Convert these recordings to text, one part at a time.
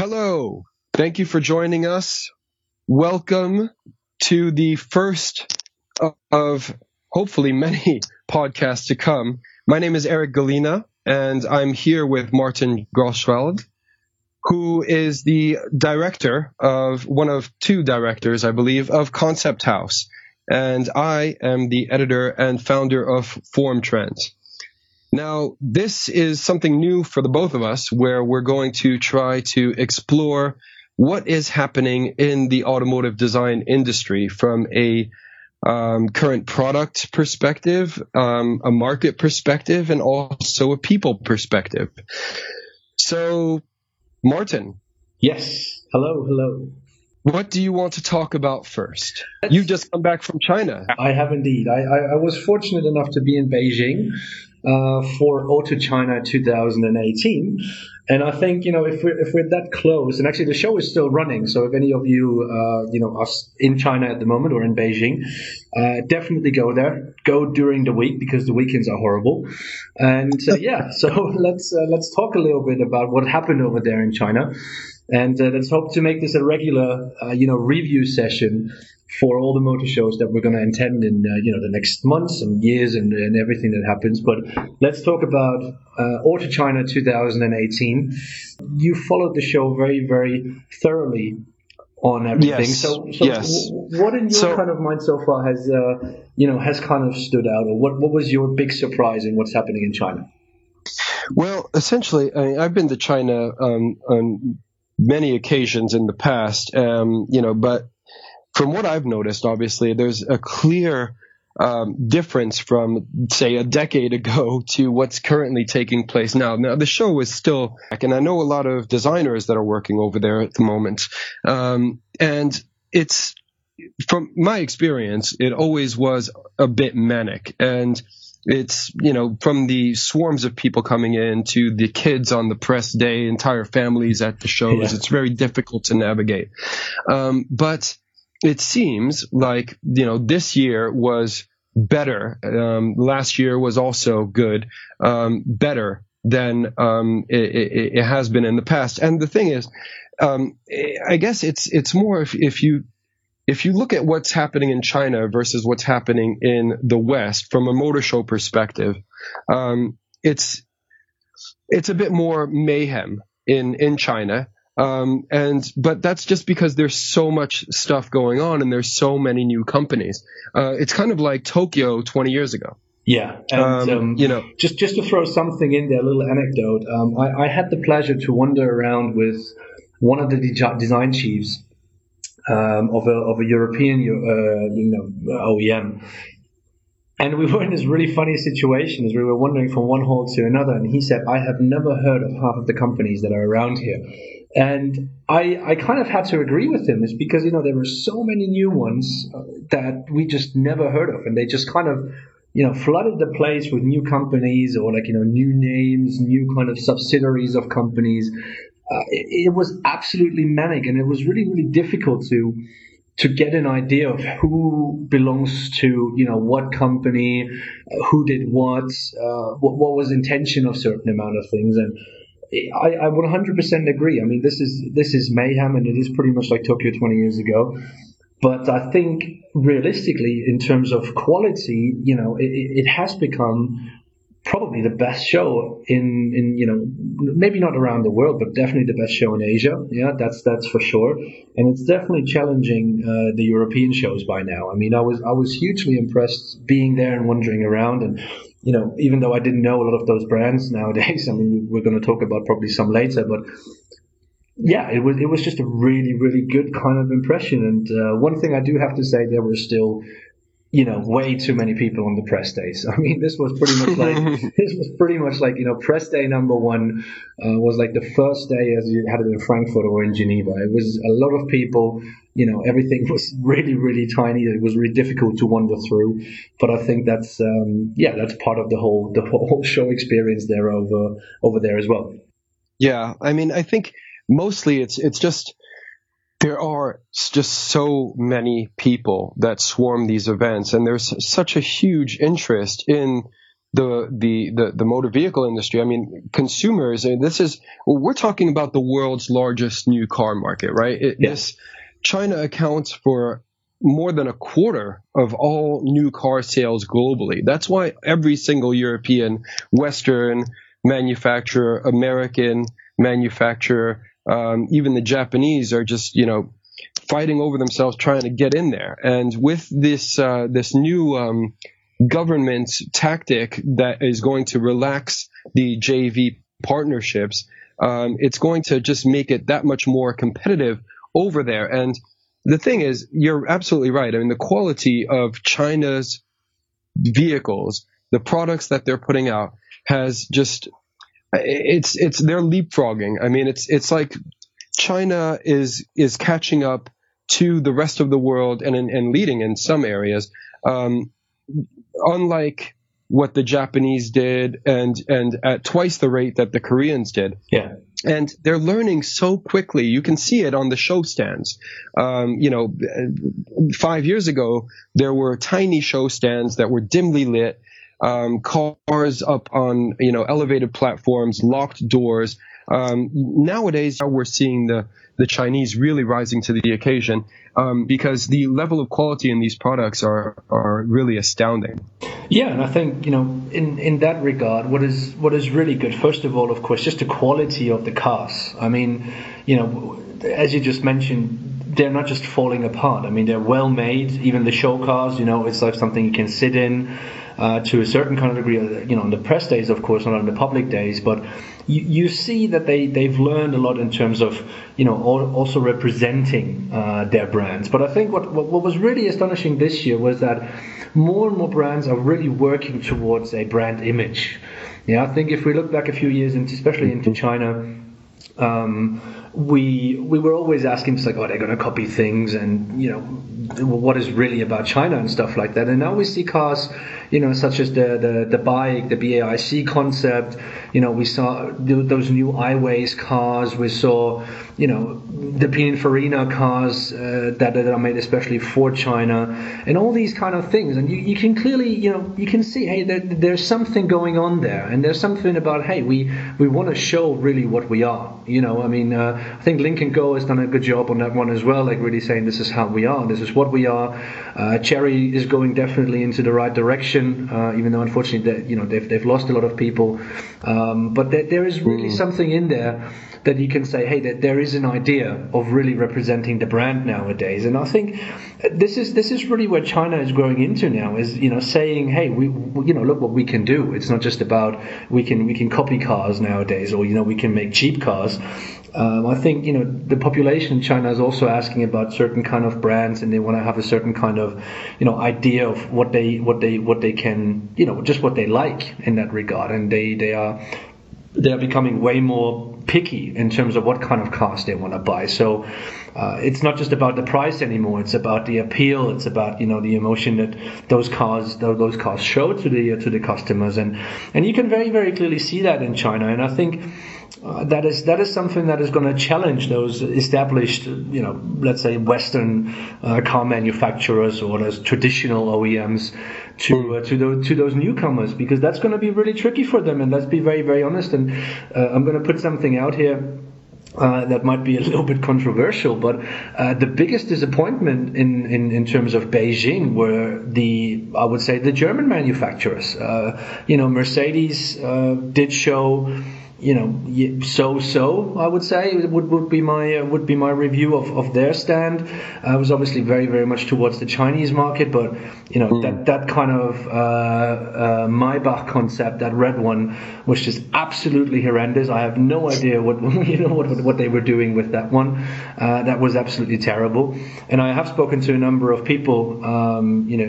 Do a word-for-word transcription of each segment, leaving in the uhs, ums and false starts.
Hello. Thank you for joining us. Welcome to the first of hopefully many podcasts to come. My name is Eric Galina, and I'm here with Martin Groschwald, who is the director of one of two directors, I believe, of Concept House. And I am the editor and founder of Form Trends. Now, this is something new for the both of us, where we're going to try to explore what is happening in the automotive design industry from a um, current product perspective, um, a market perspective, and also a people perspective. So, Martin. Yes. Hello, hello. What do you want to talk about first? You've just come back from China. I have indeed. I, I, I was fortunate enough to be in Beijing uh, for Auto China two thousand eighteen. And I think, you know, if we're, if we're that close, and actually the show is still running, so if any of you, uh, you know, are in China at the moment or in Beijing, uh, definitely go there. Go during the week because the weekends are horrible. And uh, yeah, so let's uh, let's talk a little bit about what happened over there in China. And uh, let's hope to make this a regular, uh, you know, review session for all the motor shows that we're going to attend in, uh, you know, the next months and years and, and everything that happens. But let's talk about uh, Auto China two thousand eighteen. You followed the show very, very thoroughly on everything. Yes. So, so yes. w- what in your so, kind of mind so far has, uh, you know, has kind of stood out, or what, what was your big surprise in what's happening in China? Well, essentially, I mean, I've been to China um, on many occasions in the past, um, you know, but from what I've noticed, obviously, there's a clear um, difference from, say, a decade ago to what's currently taking place now. Now, the show is still back, and I know a lot of designers that are working over there at the moment. Um, and it's, from my experience, it always was a bit manic. And it's, you know, from the swarms of people coming in to the kids on the press day, entire families at the shows. Yeah. It's very difficult to navigate. Um, but it seems like, you know, this year was better. Um, last year was also good, um, better than um, it, it, it has been in the past. And the thing is, um, I guess it's it's more if, if you if you look at what's happening in China versus what's happening in the West from a motor show perspective, um, it's it's a bit more mayhem in in China. Um, and, but that's just because there's so much stuff going on and there's so many new companies. Uh, it's kind of like Tokyo twenty years ago. Yeah. And, um, um, you know, just, just to throw something in there, a little anecdote. Um, I, I had the pleasure to wander around with one of the de- design chiefs, um, of a, of a European, uh, you know, O E M. And we were in this really funny situation as we were wandering from one hall to another. And he said, I have never heard of half of the companies that are around here. And I, I kind of had to agree with him. It's because, you know, there were so many new ones that we just never heard of. And they just kind of, you know, flooded the place with new companies or like, you know, new names, new kind of subsidiaries of companies. Uh, it, it was absolutely manic. And it was really, really difficult to to get an idea of who belongs to, you know, what company, who did what, uh, what, what was intention of certain amount of things. And I, I would one hundred percent agree. I mean, this is this is mayhem, and it is pretty much like Tokyo twenty years ago. But I think realistically, in terms of quality, you know, it, it has become probably the best show in, in, you know, maybe not around the world, but definitely the best show in Asia. Yeah, that's that's for sure. And it's definitely challenging uh, the European shows by now. I mean, I was I was hugely impressed being there and wandering around. And, you know, even though I didn't know a lot of those brands nowadays, I mean, we're going to talk about probably some later, but yeah, it was it was just a really, really good kind of impression. And uh, one thing I do have to say, there were still, you know, way too many people on the press days. I mean, this was pretty much like this was pretty much like, you know, press day number one uh, was like the first day as you had it in Frankfurt or in Geneva. It was a lot of people. You know, everything was really, really tiny. It was really difficult to wander through. But I think that's um, yeah, that's part of the whole the whole show experience there over over there as well. Yeah, I mean, I think mostly it's it's just. There are just so many people that swarm these events, and there's such a huge interest in the, the, the, the motor vehicle industry. I mean, consumers, and this is, well, we're talking about the world's largest new car market, right? It, yeah. This China accounts for more than a quarter of all new car sales globally. That's why every single European, Western manufacturer, American manufacturer, um, even the Japanese are just, you know, fighting over themselves trying to get in there. And with this uh, this new um, government tactic that is going to relax the J V partnerships, um, it's going to just make it that much more competitive over there. And the thing is, you're absolutely right. I mean, the quality of China's vehicles, the products that they're putting out, has just it's it's they're leapfrogging. I mean, it's it's like China is is catching up to the rest of the world and and leading in some areas, um, unlike what the Japanese did, and and at twice the rate that the Koreans did. Yeah. And they're learning so quickly. You can see it on the show stands. Um, you know, five years ago, there were tiny show stands that were dimly lit, um, cars up on, you know, elevated platforms, locked doors. Um, nowadays, we're seeing the, the Chinese really rising to the occasion, um, because the level of quality in these products are, are really astounding. Yeah, and I think, you know, in, in that regard, what is what is really good, first of all, of course, just the quality of the cars. I mean, you know, as you just mentioned, they're not just falling apart. I mean, they're well made. Even the show cars, you know, it's like something you can sit in uh, to a certain kind of degree, you know, on the press days, of course, not on the public days, but you, you see that they, they've learned a lot in terms of, you know, also representing uh, their brands. But I think what, what what was really astonishing this year was that more and more brands are really working towards a brand image. Yeah, I think if we look back a few years, into, especially into China, um, we we were always asking, just like, oh, they're going to copy things, and, you know, what is really about China and stuff like that. And now we see cars, you know, such as the the, the bike, the B A I C concept. You know, we saw those new iWays cars. We saw, you know, the Pininfarina cars uh, that, that are made especially for China, and all these kind of things. And you, you can clearly, you know, you can see, hey, there, there's something going on there, and there's something about, hey, we we want to show really what we are. You know, I mean, uh, I think Lynk and Go has done a good job on that one as well, like really saying this is how we are, this is what we are. Uh, Chery is going definitely into the right direction, uh, even though unfortunately, they, you know, they've they've lost a lot of people. Um, but there, there is really mm. something in there that you can say, hey, that there is an idea of really representing the brand nowadays. And I think this is this is really where China is growing into now, is, you know, saying, hey, we, we you know, look what we can do. It's not just about we can we can copy cars nowadays, or, you know, we can make cheap cars. Um, I think, you know, the population in China is also asking about certain kind of brands, and they want to have a certain kind of, you know, idea of what they what they what they can, you know, just what they like in that regard. And they they are they are becoming way more picky in terms of what kind of cars they want to buy. So uh, it's not just about the price anymore. It's about the appeal. It's about, you know, the emotion that those cars those cars show to the to the customers, and and you can very very clearly see that in China. And I think Uh, that is that is something that is going to challenge those established, you know, let's say Western uh, car manufacturers or those traditional O E Ms to uh, to those to those newcomers, because that's going to be really tricky for them. And let's be very very honest. And uh, I'm going to put something out here Uh, that might be a little bit controversial, but uh, the biggest disappointment in, in, in terms of Beijing were the, I would say, the German manufacturers. Uh, you know, Mercedes uh, did show, you know, so-so, I would say, would would be my uh, would be my review of, of their stand. Uh, it was obviously very very much towards the Chinese market, but, you know, mm. that that kind of uh, uh, Maybach concept, that red one, was just absolutely horrendous. I have no idea what you know what what they were doing with that one. Uh, that was absolutely terrible. And I have spoken to a number of people, um, you know,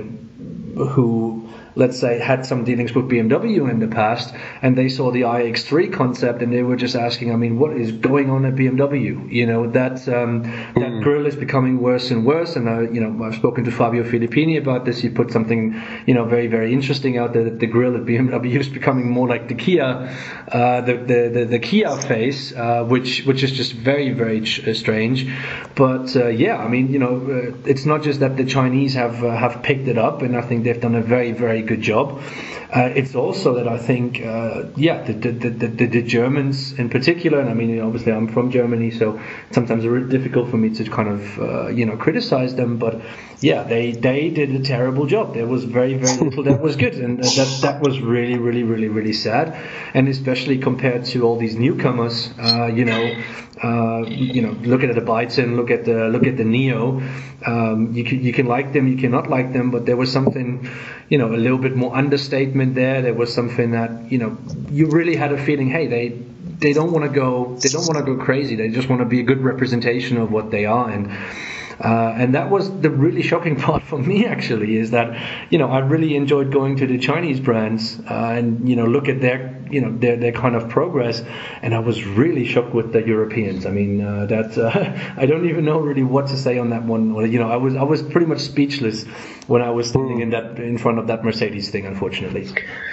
who, let's say, had some dealings with B M W in the past, and they saw the i X three concept, and they were just asking, I mean, what is going on at B M W? You know, that um, that mm. grill is becoming worse and worse. And I, you know, I've spoken to Fabio Filippini about this. He put something, you know, very very interesting out there, that the grill at B M W is becoming more like the Kia, uh, the, the the the Kia face, uh, which which is just very very ch- strange. But uh, yeah, I mean, you know, uh, it's not just that the Chinese have uh, have picked it up, and I think they've done a very very good job. Uh, it's also that I think, uh, yeah, the the, the the the Germans in particular, and I mean, obviously I'm from Germany, so sometimes it's really difficult for me to kind of, uh, you know, criticize them, but yeah, they, they did a terrible job. There was very, very little that was good, and that that was really, really, really, really sad, and especially compared to all these newcomers, uh, you know, uh, you know, look at the Byton, look at the look at the Neo. Um, you can you can like them, you cannot like them, but there was something, you know, a little bit more understatement there. There was something that, you know, you really had a feeling, hey, they they don't want to go, they don't want to go crazy. They just want to be a good representation of what they are, and. Uh, and that was the really shocking part for me, actually, is that, you know, I really enjoyed going to the Chinese brands uh, and, you know, look at their, you know, their, their kind of progress. And I was really shocked with the Europeans. I mean, uh, that uh, I don't even know really what to say on that one. Or, you know, I was I was pretty much speechless when I was standing in that in front of that Mercedes thing, unfortunately.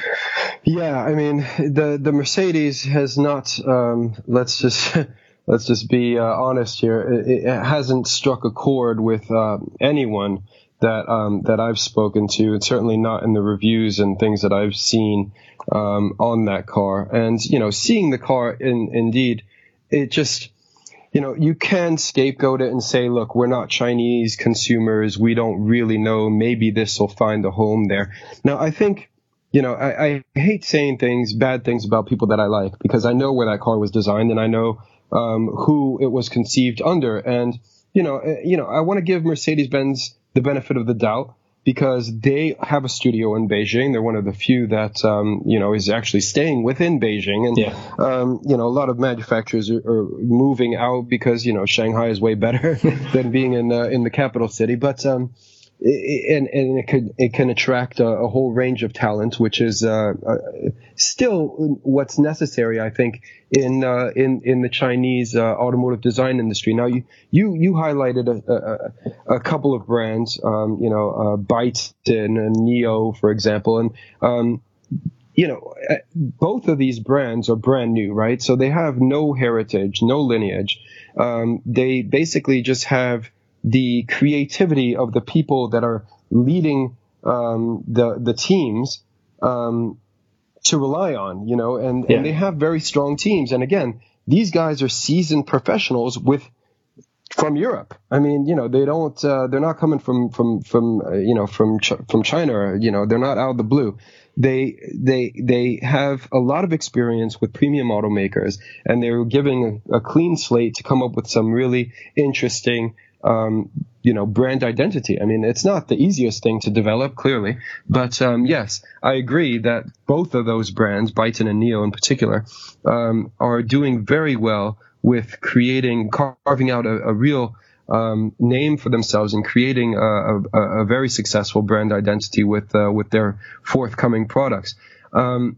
Yeah, I mean, the the Mercedes has not. Um, let's just. Let's just be uh, honest here. It, it hasn't struck a chord with uh, anyone that um, that I've spoken to, and certainly not in the reviews and things that I've seen um, on that car. And you know, seeing the car, in, indeed, it just, you know, you can scapegoat it and say, look, we're not Chinese consumers. We don't really know. Maybe this will find a home there. Now, I think. You know, I, I hate saying things, bad things about people that I like, because I know where that car was designed and I know um, who it was conceived under. And, you know, uh, you know, I want to give Mercedes-Benz the benefit of the doubt because they have a studio in Beijing. They're one of the few that, um, you know, is actually staying within Beijing. And, yeah. um, you know, a lot of manufacturers are, are moving out because, you know, Shanghai is way better than being in uh, in the capital city. But, um And, and it could it can attract a, a whole range of talent, which is uh, uh, still what's necessary, I think, in uh, in in the Chinese uh, automotive design industry. Now, you you, you highlighted a, a, a couple of brands, um, you know, uh, Byton and Neo, for example, and um, you know, both of these brands are brand new, right? So they have no heritage, no lineage. Um, they basically just have the creativity of the people that are leading um, the the teams um, to rely on, you know, and, yeah. and they have very strong teams. And again, these guys are seasoned professionals with from Europe. I mean, you know, they don't uh, they're not coming from from from uh, you know from Ch- from China. Or, you know, they're not out of the blue. They they they have a lot of experience with premium automakers, and they're giving a, a clean slate to come up with some really interesting. Um, you know, brand identity. I mean, it's not the easiest thing to develop, clearly, but um, yes, I agree that both of those brands, Byton and Neo in particular, um, are doing very well with creating, carving out a, a real um, name for themselves and creating a, a, a very successful brand identity with uh, with their forthcoming products. Um,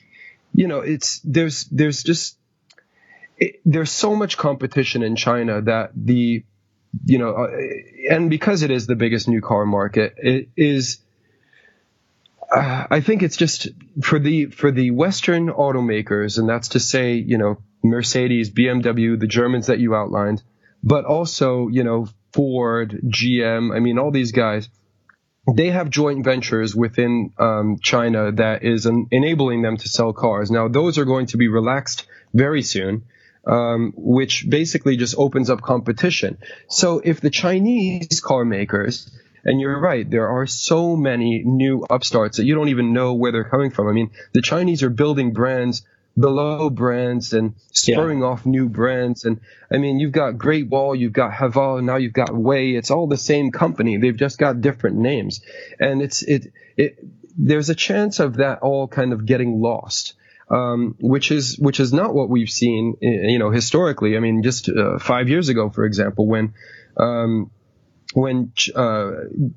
you know, it's there's there's just it, there's so much competition in China that the You know, uh, and because it is the biggest new car market, it is. Uh, I think it's just for the for the Western automakers, and that's to say, you know, Mercedes, B M W, the Germans that you outlined, but also, you know, Ford, G M. I mean, all these guys, they have joint ventures within um, China that is um, enabling them to sell cars. Now, those are going to be relaxed very soon. Um, which basically just opens up competition. So if the Chinese car makers, and you're right, there are so many new upstarts that you don't even know where they're coming from. I mean, the Chinese are building brands below brands and spurring yeah. off new brands. And I mean, you've got Great Wall, you've got Haval, now you've got Wei. It's all the same company. They've just got different names. And it's it it there's a chance of that all kind of getting lost. Um, which is which is not what we've seen, you know, historically. I mean, just uh, five years ago, for example, when um, when uh,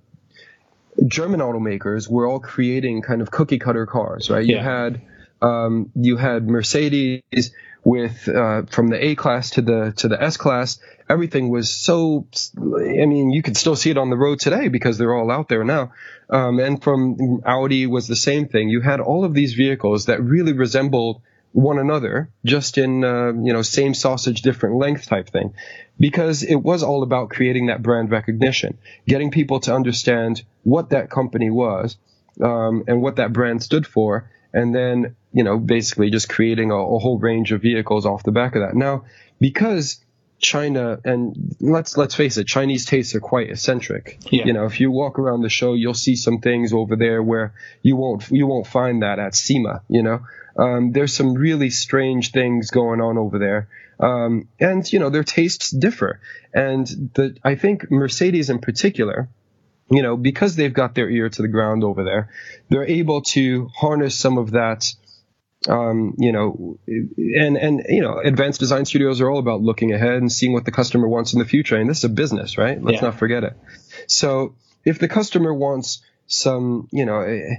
German automakers were all creating kind of cookie cutter cars, right? Yeah. You had um, you had Mercedes with uh, from the A class to the to the S class. Everything was so. I mean, you could still see it on the road today because they're all out there now. Um, and from Audi was the same thing. You had all of these vehicles that really resembled one another, just in uh, you know same sausage, different length type thing, because it was all about creating that brand recognition, getting people to understand what that company was, um, and what that brand stood for, and then, you know, basically just creating a, a whole range of vehicles off the back of that. Now, because China, and let's let's face it, Chinese tastes are quite eccentric. Yeah. You know, if you walk around the show, you'll see some things over there where you won't you won't find that at SEMA. You know, um, there's some really strange things going on over there, um, and you know their tastes differ. And the I think Mercedes in particular, you know, because they've got their ear to the ground over there, they're able to harness some of that. Um, you know, and, and, you know, advanced design studios are all about looking ahead and seeing what the customer wants in the future. And this is a business, right? Let's yeah. not forget it. So if the customer wants some, you know, it,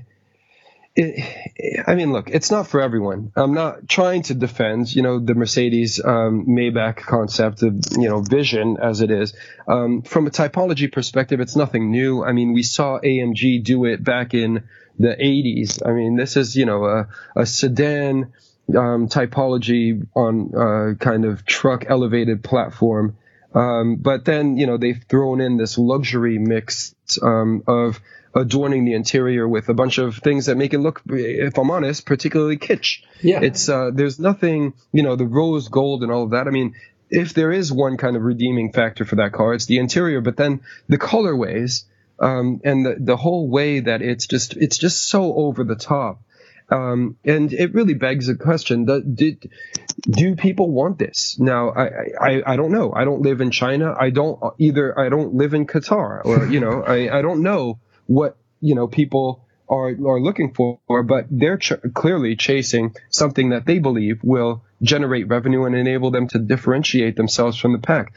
it, I mean, look, it's not for everyone. I'm not trying to defend, you know, the Mercedes um, Maybach concept of, you know, vision as it is. Um, from a typology perspective, it's nothing new. I mean, we saw A M G do it back in the eighties. I mean, this is, you know, a, a sedan um, typology on uh, kind of truck elevated platform. Um, but then, you know, they've thrown in this luxury mix um, of adorning the interior with a bunch of things that make it look, if I'm honest, particularly kitsch. Yeah. It's uh, there's nothing, you know, the rose gold and all of that. I mean, if there is one kind of redeeming factor for that car, it's the interior. But then the colorways. Um, and the, the whole way that it's just it's just so over the top. Um, and it really begs a question. The, did, do people want this? Now, I, I, I don't know. I don't live in China. I don't either. I don't live in Qatar, or, you know, I, I don't know what, you know, people are, are looking for, but they're ch- clearly chasing something that they believe will generate revenue and enable them to differentiate themselves from the pack.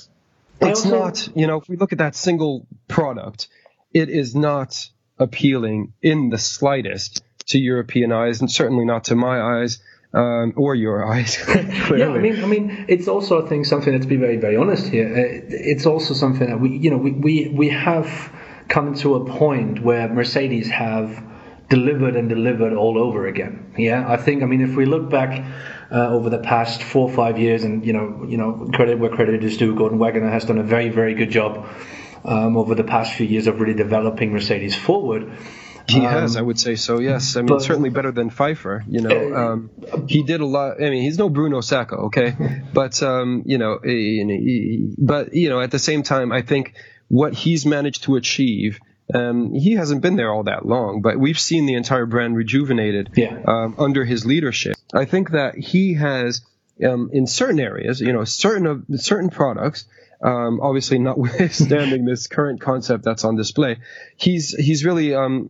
It's also, not, you know, if we look at that single product, it is not appealing in the slightest to European eyes, and certainly not to my eyes um, or your eyes. Yeah, I mean, I mean, it's also, I think, something. Let's be very, very honest here. It's also something that we, you know, we we, we have come to a point where Mercedes have delivered and delivered all over again. Yeah, I think. I mean, if we look back. Uh, over the past four or five years, and you know, you know, credit where credit is due. Gordon Wagener has done a very, very good job um, over the past few years of really developing Mercedes forward. He um, has, I would say so. Yes, I mean, but, certainly better than Pfeiffer. You know, um, he did a lot. I mean, he's no Bruno Sacco, okay, but um, you know, he, he, but you know, at the same time, I think what he's managed to achieve. Um, he hasn't been there all that long, but we've seen the entire brand rejuvenated yeah. um, under his leadership. I think that he has, um, in certain areas, you know, certain of certain products, um, obviously notwithstanding this current concept that's on display, he's he's really, um,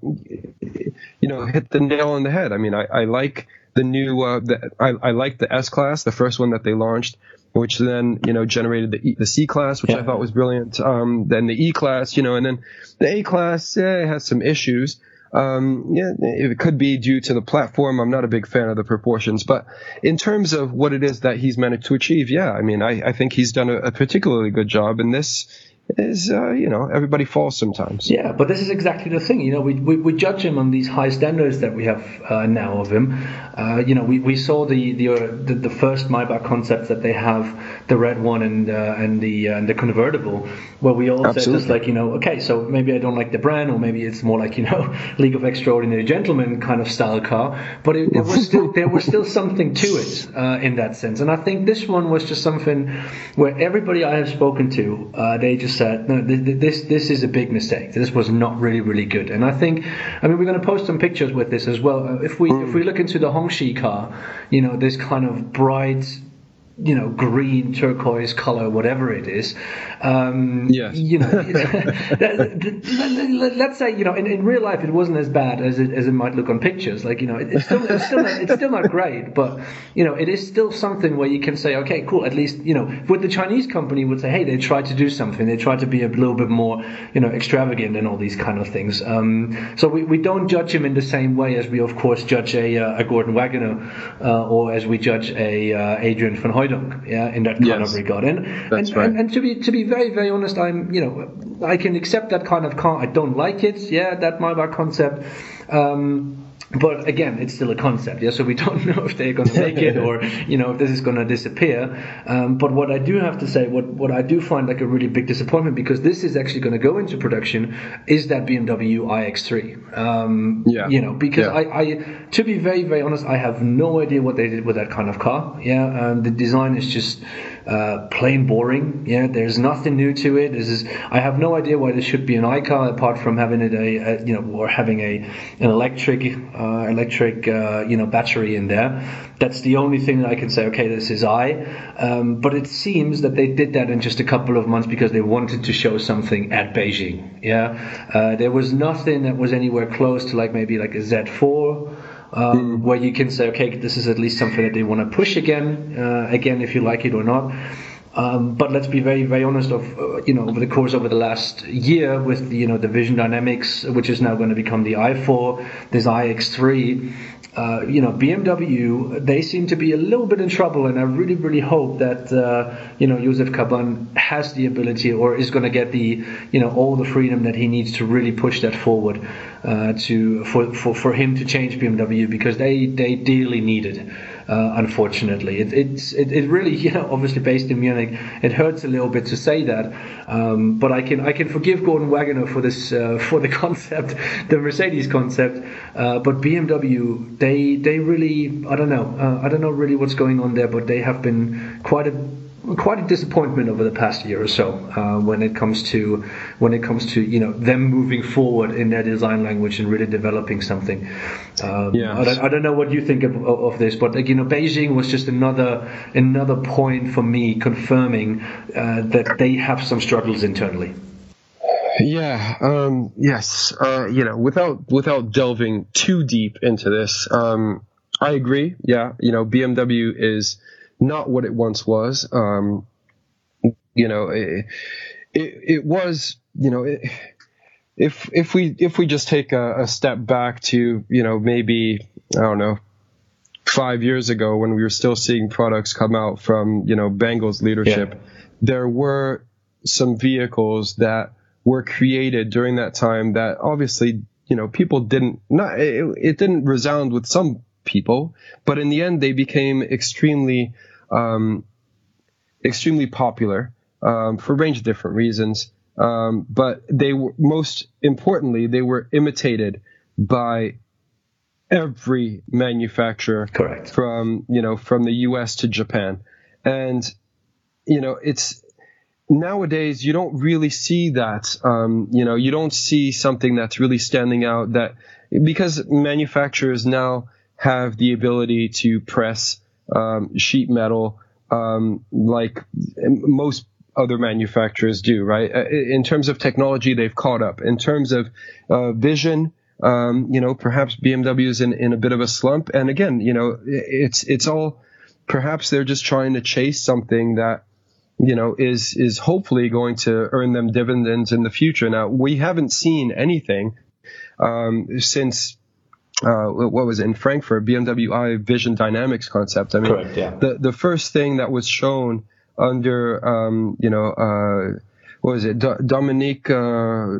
you know, hit the nail on the head. I mean, I, I like the new, uh, the, I, I like the S-Class, the first one that they launched, which then, you know, generated the e, the C-Class, which yeah. I thought was brilliant. Um, then the E-Class, you know, and then the A-Class, yeah, it has some issues. Um, yeah, it could be due to the platform. I'm not a big fan of the proportions, but in terms of what it is that he's managed to achieve, yeah, I mean, I, I think he's done a, a particularly good job, and this is, uh, you know, everybody falls sometimes. Yeah, but this is exactly the thing. You know, we we, we judge him on these high standards that we have uh, now of him. Uh, you know, we, we saw the the, uh, the the first Maybach concepts that they have, the red one and uh, and the uh, and the convertible, where we all Absolutely. said just like, you know, okay, so maybe I don't like the brand, or maybe it's more like, you know, League of Extraordinary Gentlemen kind of style car, but it, it was still there was still something to it uh, in that sense. And I think this one was just something where everybody I have spoken to, uh, they just said, no, this this is a big mistake. This was not really really good. And I think, I mean, we're going to post some pictures with this as well. If we if we look into the Hongqi car, you know, this kind of bright, you know, green, turquoise color, whatever it is. Um, yes. You know, let's say, you know, in, in real life it wasn't as bad as it as it might look on pictures. Like, you know, it, it's still it's still not, it's still not great, but you know, it is still something where you can say, okay, cool. At least, you know, with the Chinese company would say, hey, they tried to do something. They tried to be a little bit more, you know, extravagant and all these kind of things. Um, so we, we don't judge him in the same way as we, of course, judge a, uh, a Gordon Wagener uh, or as we judge a uh, Adrian van Hooydonk, yeah, in that kind yes, of regard. And that's and, right. and and to be to be very very honest, I'm you know I can accept that kind of car. I don't like it, yeah, that Maybach concept. Um, But again, it's still a concept, yeah. So we don't know if they're going to make it, or you know, if this is going to disappear. Um, but what I do have to say, what what I do find like a really big disappointment, because this is actually going to go into production, is that B M W i X three. Um, yeah. You know, because yeah. I, I, to be very very honest, I have no idea what they did with that kind of car. Yeah, um, the design is just uh, plain boring. Yeah, there's nothing new to it. This is I have no idea why this should be an iCar apart from having it a, a you know, or having a an electric. Uh, electric, uh, you know, battery in there. That's the only thing that I can say. Okay, this is I. Um, but it seems that they did that in just a couple of months because they wanted to show something at Beijing. Yeah, uh, there was nothing that was anywhere close to like maybe like a Z four. Um, mm. Where you can say, okay, this is at least something that they want to push again, uh, again if you like it or not. Um, but let's be very, very honest. Of uh, you know, over the course over the last year, with the, you know the Vision Dynamics, which is now going to become the i four, this i X three, uh, you know, B M W, they seem to be a little bit in trouble, and I really, really hope that uh, you know Joseph Kaban has the ability, or is going to get the you know all the freedom that he needs to really push that forward, uh, to for, for for him to change B M W, because they they dearly need it. Uh, unfortunately, it, it's it, it really, you know, obviously based in Munich, it hurts a little bit to say that, um, but I can I can forgive Gordon Wagoner for this uh, for the concept, the Mercedes concept, uh, but B M W, they they really I don't know uh, I don't know really what's going on there, but they have been quite a quite a disappointment over the past year or so uh, when it comes to when it comes to you know them moving forward in their design language and really developing something. Um, yeah. I don't, I don't know what you think of, of this, but like, you know, Beijing was just another another point for me confirming uh, that they have some struggles internally. Yeah. Um, yes. Uh, you know, without without delving too deep into this, um, I agree. Yeah. You know, B M W is not what it once was. Um, you know, it, it, it was, you know, it, if, if we, if we just take a, a step back to, you know, maybe, I don't know, five years ago when we were still seeing products come out from, you know, Bengals leadership, yeah. There were some vehicles that were created during that time that obviously, you know, people didn't, not, it, it didn't resound with some people, but in the end they became extremely um extremely popular um for a range of different reasons, um but they were, most importantly, they were imitated by every manufacturer. Correct. From you know from the U S to Japan. And you know it's nowadays you don't really see that. um you know you don't see something that's really standing out, that because manufacturers now have the ability to press um, sheet metal um, like most other manufacturers do, right? In terms of technology, they've caught up. In terms of uh, vision, um, you know, perhaps B M W is in, in a bit of a slump. And again, you know, it's it's all perhaps they're just trying to chase something that, you know, is is hopefully going to earn them dividends in the future. Now, we haven't seen anything um, since. Uh, what was it in Frankfurt? B M W i Vision Dynamics concept. I mean, Correct, yeah. the the first thing that was shown under, um, you know, uh, what was it? Do- Dominique uh,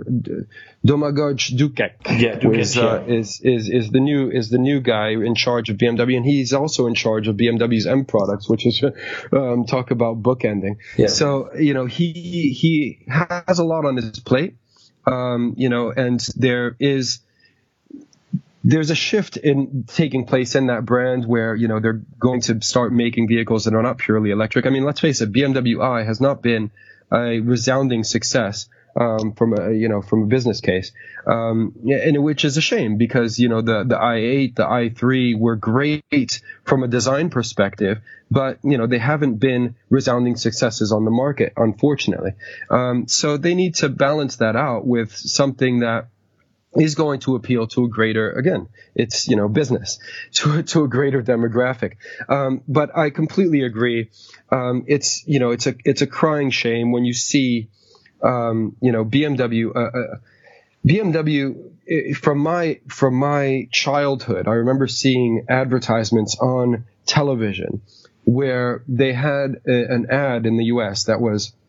Domagoj Duquet. Yeah, Duquet, was, uh, yeah. is is is the new is the new guy in charge of B M W, and he's also in charge of B M W's M products, which is um, talk about bookending. Yeah. So you know, he he has a lot on his plate, um, you know, and there is. There's a shift in taking place in that brand where, you know, they're going to start making vehicles that are not purely electric. I mean, let's face it, B M W i has not been a resounding success um, from a, you know, from a business case, um, and which is a shame because, you know, the, the i eight, the i three were great from a design perspective, but, you know, they haven't been resounding successes on the market, unfortunately. Um, so they need to balance that out with something that is going to appeal to a greater, again, it's, you know, business, to, to a greater demographic. Um, but I completely agree. Um, it's, you know, it's a, it's a crying shame when you see, um, you know, B M W, uh, uh, B M W, from my, from my childhood, I remember seeing advertisements on television where they had a, an ad in the U S that was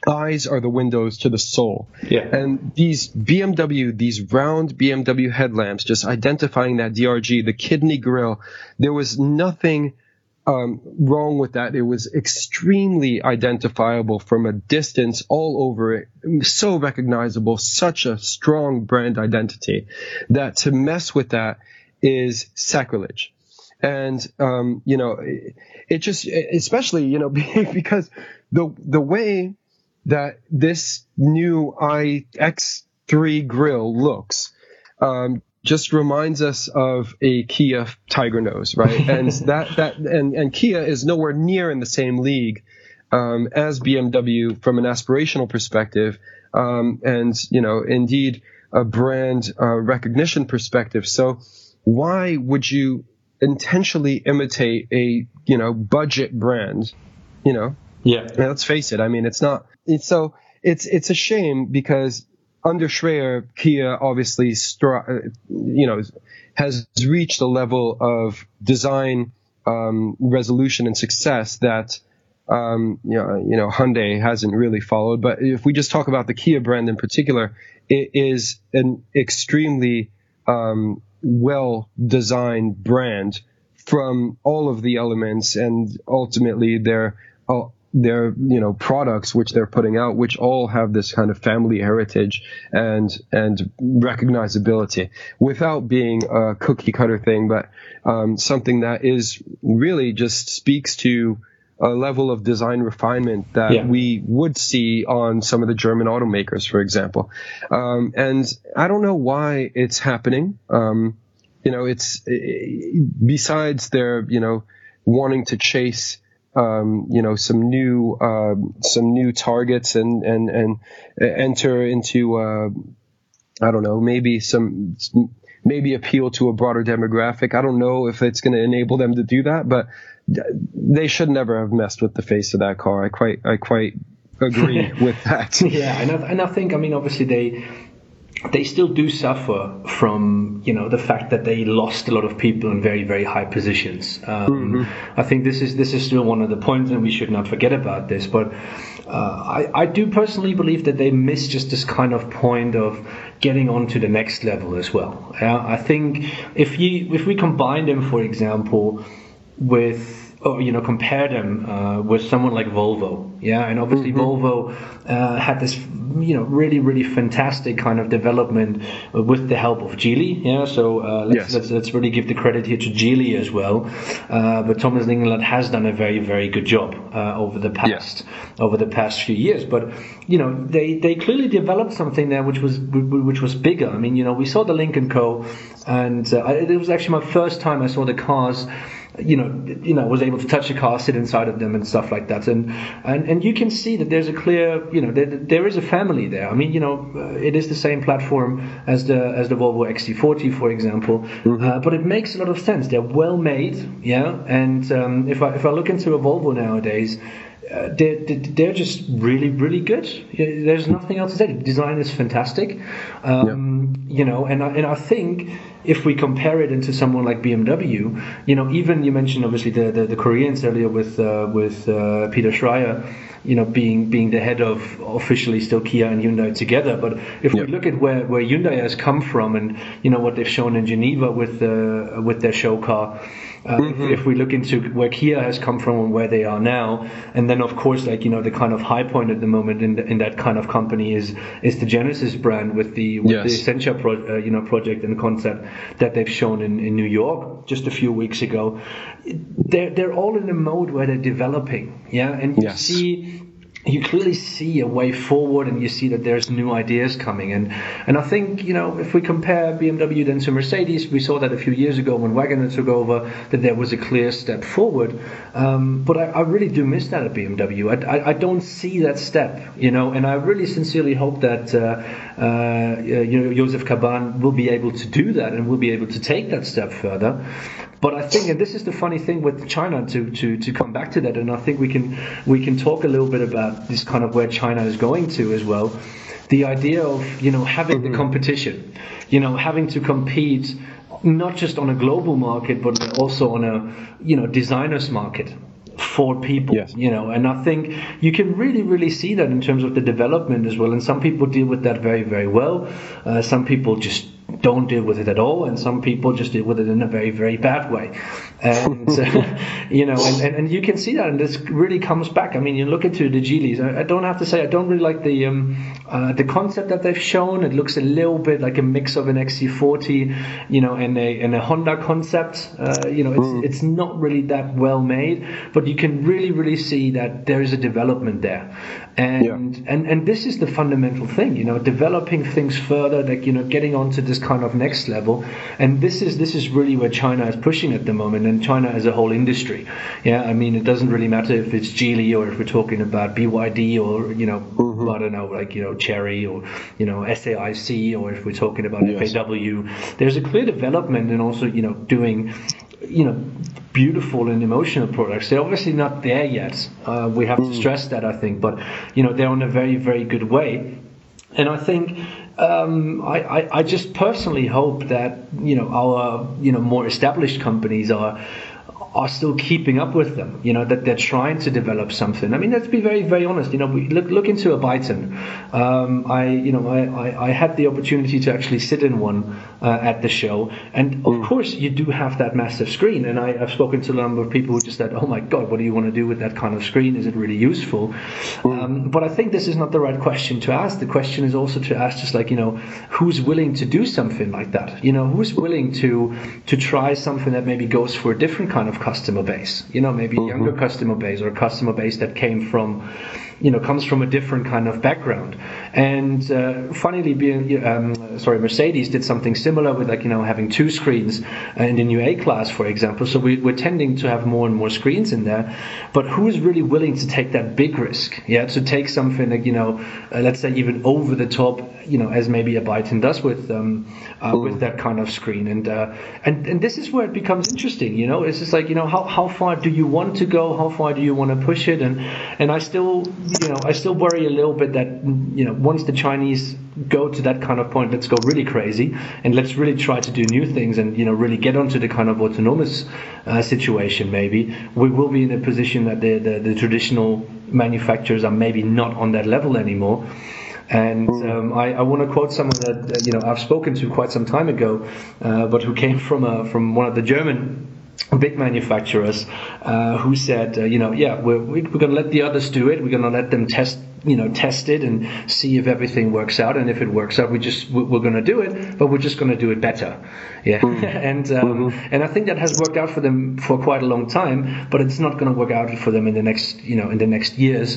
eyes are the windows to the soul. Yeah. And these B M W, these round B M W headlamps, just identifying that D R G, the kidney grille, there was nothing um, wrong with that. It was extremely identifiable from a distance all over it. So recognizable, such a strong brand identity that to mess with that is sacrilege. And, um, you know, it, it just, especially, you know, because the, the way that this new i X three grille looks, um, just reminds us of a Kia Tiger Nose, right? And that, that, and, and Kia is nowhere near in the same league, um, as B M W from an aspirational perspective. Um, and, you know, indeed a brand, uh, recognition perspective. So why would you intentionally imitate a, you know, budget brand, you know? Yeah. And let's face it. I mean, it's not, it's so, it's, it's a shame because under Schreier, Kia obviously, stri- you know, has reached a level of design, um, resolution and success that, um, you know, you know, Hyundai hasn't really followed. But if we just talk about the Kia brand in particular, it is an extremely, um, well-designed brand from all of the elements and ultimately their, uh, their, you know, products which they're putting out, which all have this kind of family heritage and, and recognizability without being a cookie cutter thing, but, um, something that is really just speaks to a level of design refinement that yeah. we would see on some of the German automakers, for example. Um, and I don't know why it's happening. Um, you know, it's it, besides their, you know, wanting to chase, um, you know, some new, uh, some new targets and, and, and enter into, uh, I don't know, maybe some, maybe appeal to a broader demographic. I don't know if it's going to enable them to do that, but they should never have messed with the face of that car. I quite, I quite agree with that. Yeah, and I, and I think, I mean, obviously they, they still do suffer from, you know, the fact that they lost a lot of people in very, very high positions. Um, mm-hmm. I think this is this is still one of the points, and we should not forget about this. But uh, I, I do personally believe that they miss just this kind of point of getting on to the next level as well. Uh, I think if you if we combine them, for example, with or, you know, compare them uh, with someone like Volvo, yeah, and obviously mm-hmm. Volvo uh, had this, you know, really, really fantastic kind of development with the help of Geely, yeah. So uh, let's, yes. let's let's really give the credit here to Geely as well. Uh, but Thomas Lingenlath has done a very, very good job uh, over the past yes. over the past few years. But you know, they they clearly developed something there which was which was bigger. I mean, you know, we saw the Lincoln Co, and uh, it was actually my first time I saw the cars. You know, you know, was able to touch a car, sit inside of them, and stuff like that, and and, and you can see that there's a clear, you know, there, there is a family there. I mean, you know, uh, it is the same platform as the as the Volvo X C forty, for example, mm-hmm. uh, but it makes a lot of sense. They're well made, yeah. And um, if I if I look into a Volvo nowadays, uh, they're they're just really really good. There's nothing else to say. The design is fantastic, um, yeah. you know, and I, and I think. If we compare it into someone like B M W, you know, even you mentioned obviously the the, the Koreans earlier with uh, with uh, Peter Schreier, you know, being being the head of officially still Kia and Hyundai together. But if yep. we look at where, where Hyundai has come from and you know what they've shown in Geneva with uh, with their show car, uh, mm-hmm. if, if we look into where Kia has come from and where they are now, and then of course like you know the kind of high point at the moment in the, in that kind of company is is the Genesis brand with the with yes. the Essentia pro, uh, you know project and concept that they've shown in, in New York just a few weeks ago. They're they're all in a mode where they're developing, yeah, and you yes. see. You clearly see a way forward, and you see that there's new ideas coming. And and I think, you know, if we compare B M W then to Mercedes, we saw that a few years ago when Wagoner took over, that there was a clear step forward. Um, but I, I really do miss that at B M W. I, I, I don't see that step, you know, and I really sincerely hope that, uh, uh, you know, Joseph Caban will be able to do that and will be able to take that step further. But I think, and this is the funny thing with China, to, to, to come back to that, and I think we can we can talk a little bit about this kind of where China is going to as well. The idea of, you know, having mm-hmm. the competition, you know, having to compete not just on a global market, but also on a, you know, designers market for people, yes. you know, and I think you can really, really see that in terms of the development as well. And some people deal with that very, very well. Uh, some people just don't deal with it at all, and some people just deal with it in a very, very bad way. And uh, you know, and, and, and you can see that, and this really comes back. I mean, you look into the Geelys. I, I don't have to say I don't really like the um, uh, the concept that they've shown. It looks a little bit like a mix of an X C forty, you know, and a and a Honda concept. Uh, you know, it's mm. it's not really that well made, but you can really, really see that there is a development there. And, yeah. and and this is the fundamental thing, you know, developing things further, like, you know, getting onto this kind of next level. And this is this is really where China is pushing at the moment, and China as a whole industry. Yeah, I mean, it doesn't really matter if it's Geely or if we're talking about B Y D or, you know, mm-hmm. I don't know, like, you know, Chery or, you know, S A I C, or if we're talking about yes. F A W. There's a clear development, and also, you know, doing, you know, beautiful and emotional products. They're obviously not there yet. Uh, we have mm. to stress that, I think, but, you know, they're on a very, very good way. And I think um, I, I, I just personally hope that, you know, our, you know, more established companies are are still keeping up with them, you know, that they're trying to develop something. I mean, let's be very, very honest. You know, we look look into a Byton. Um, I, you know, I, I, I had the opportunity to actually sit in one uh, at the show, and of mm. course, you do have that massive screen. And I, I've spoken to a number of people who just said, "Oh my God, what do you want to do with that kind of screen? Is it really useful?" Mm. Um, but I think this is not the right question to ask. The question is also to ask, just like, you know, who's willing to do something like that? You know, who's willing to to try something that maybe goes for a different kind of customer base, you know, maybe a younger mm-hmm. customer base, or a customer base that came from, you know, comes from a different kind of background. And uh, funnily, being, um, sorry, Mercedes did something similar with, like, you know, having two screens in the new A class, for example. So we, we're tending to have more and more screens in there. But who is really willing to take that big risk? Yeah, to take something like, you know, uh, let's say even over the top, you know, as maybe a Byton does with um, uh, with that kind of screen. And uh, and and this is where it becomes interesting. You know, it's just like, you know, how how far do you want to go? How far do you want to push it? And and I still, you know, I still worry a little bit that, you know, once the Chinese go to that kind of point, let's go really crazy and let's really try to do new things, and, you know, really get onto the kind of autonomous uh, situation. Maybe we will be in a position that the, the the traditional manufacturers are maybe not on that level anymore. And um, I, I want to quote someone that, uh, you know, I've spoken to quite some time ago, uh, but who came from a, from one of the German big manufacturers, uh, who said, uh, you know, yeah, we're we're going to let the others do it. We're going to let them test, you know, test it and see if everything works out. And if it works out, we just we're going to do it, but we're just going to do it better. Yeah, mm. and um, mm-hmm. and I think that has worked out for them for quite a long time. But it's not going to work out for them in the next, you know, in the next years,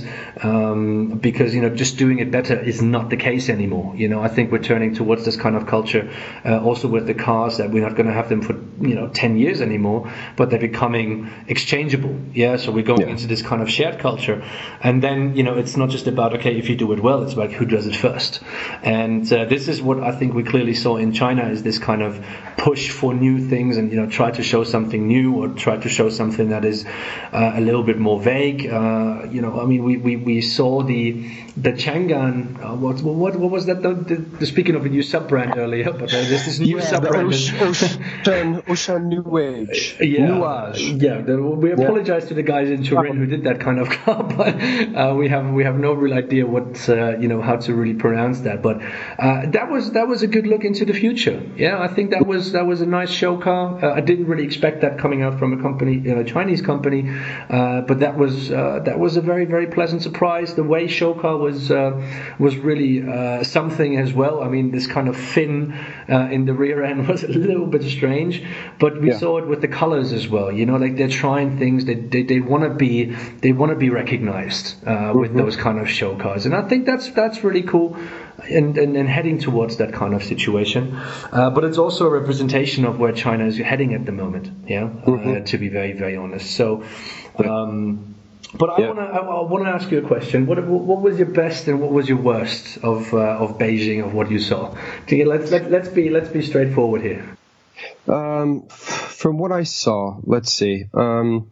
um, because, you know, just doing it better is not the case anymore. You know, I think we're turning towards this kind of culture, uh, also with the cars, that we're not going to have them for, you know, ten years anymore, but they're becoming exchangeable. Yeah, so we're going yeah. into this kind of shared culture, and then, you know, it's not just about, okay, if you do it well, it's about who does it first. And uh, this is what I think we clearly saw in China, is this kind of push for new things, and, you know, try to show something new, or try to show something that is uh, a little bit more vague. Uh, you know, I mean, we, we, we saw the the Chang'an. Uh, what what what was that? The, the, the speaking of a new sub brand earlier, but uh, there's this new yeah, sub brand. Ocean, Ocean New Age. Yeah, Nuage. yeah. The, we apologize yeah. to the guys in Turin who did that kind of car, but uh, we have we have no real idea what uh, you know, how to really pronounce that. But uh, that was that was a good look into the future. Yeah, I think that was that was a nice show car. Uh, I didn't really expect that coming out from a company, you know, a Chinese company, uh, but that was uh, that was a very, very pleasant surprise. The way show car was uh, was really uh, something as well. I mean, this kind of fin uh, in the rear end was a little bit strange, but we yeah. saw it with the colors as well. You know, like they're trying things. They they, they want to be they want to be recognized uh, mm-hmm. with those kind of show cars, and I think that's that's really cool. And, and, and heading towards that kind of situation, uh, but it's also a representation of where China is heading at the moment. Yeah, mm-hmm. uh, to be very, very honest. So, um, but I yeah. want to I, I want to ask you a question. What what was your best and what was your worst of uh, of Beijing, of what you saw? Let's let, let's be let's be straightforward here. Um, from what I saw, let's see. Um,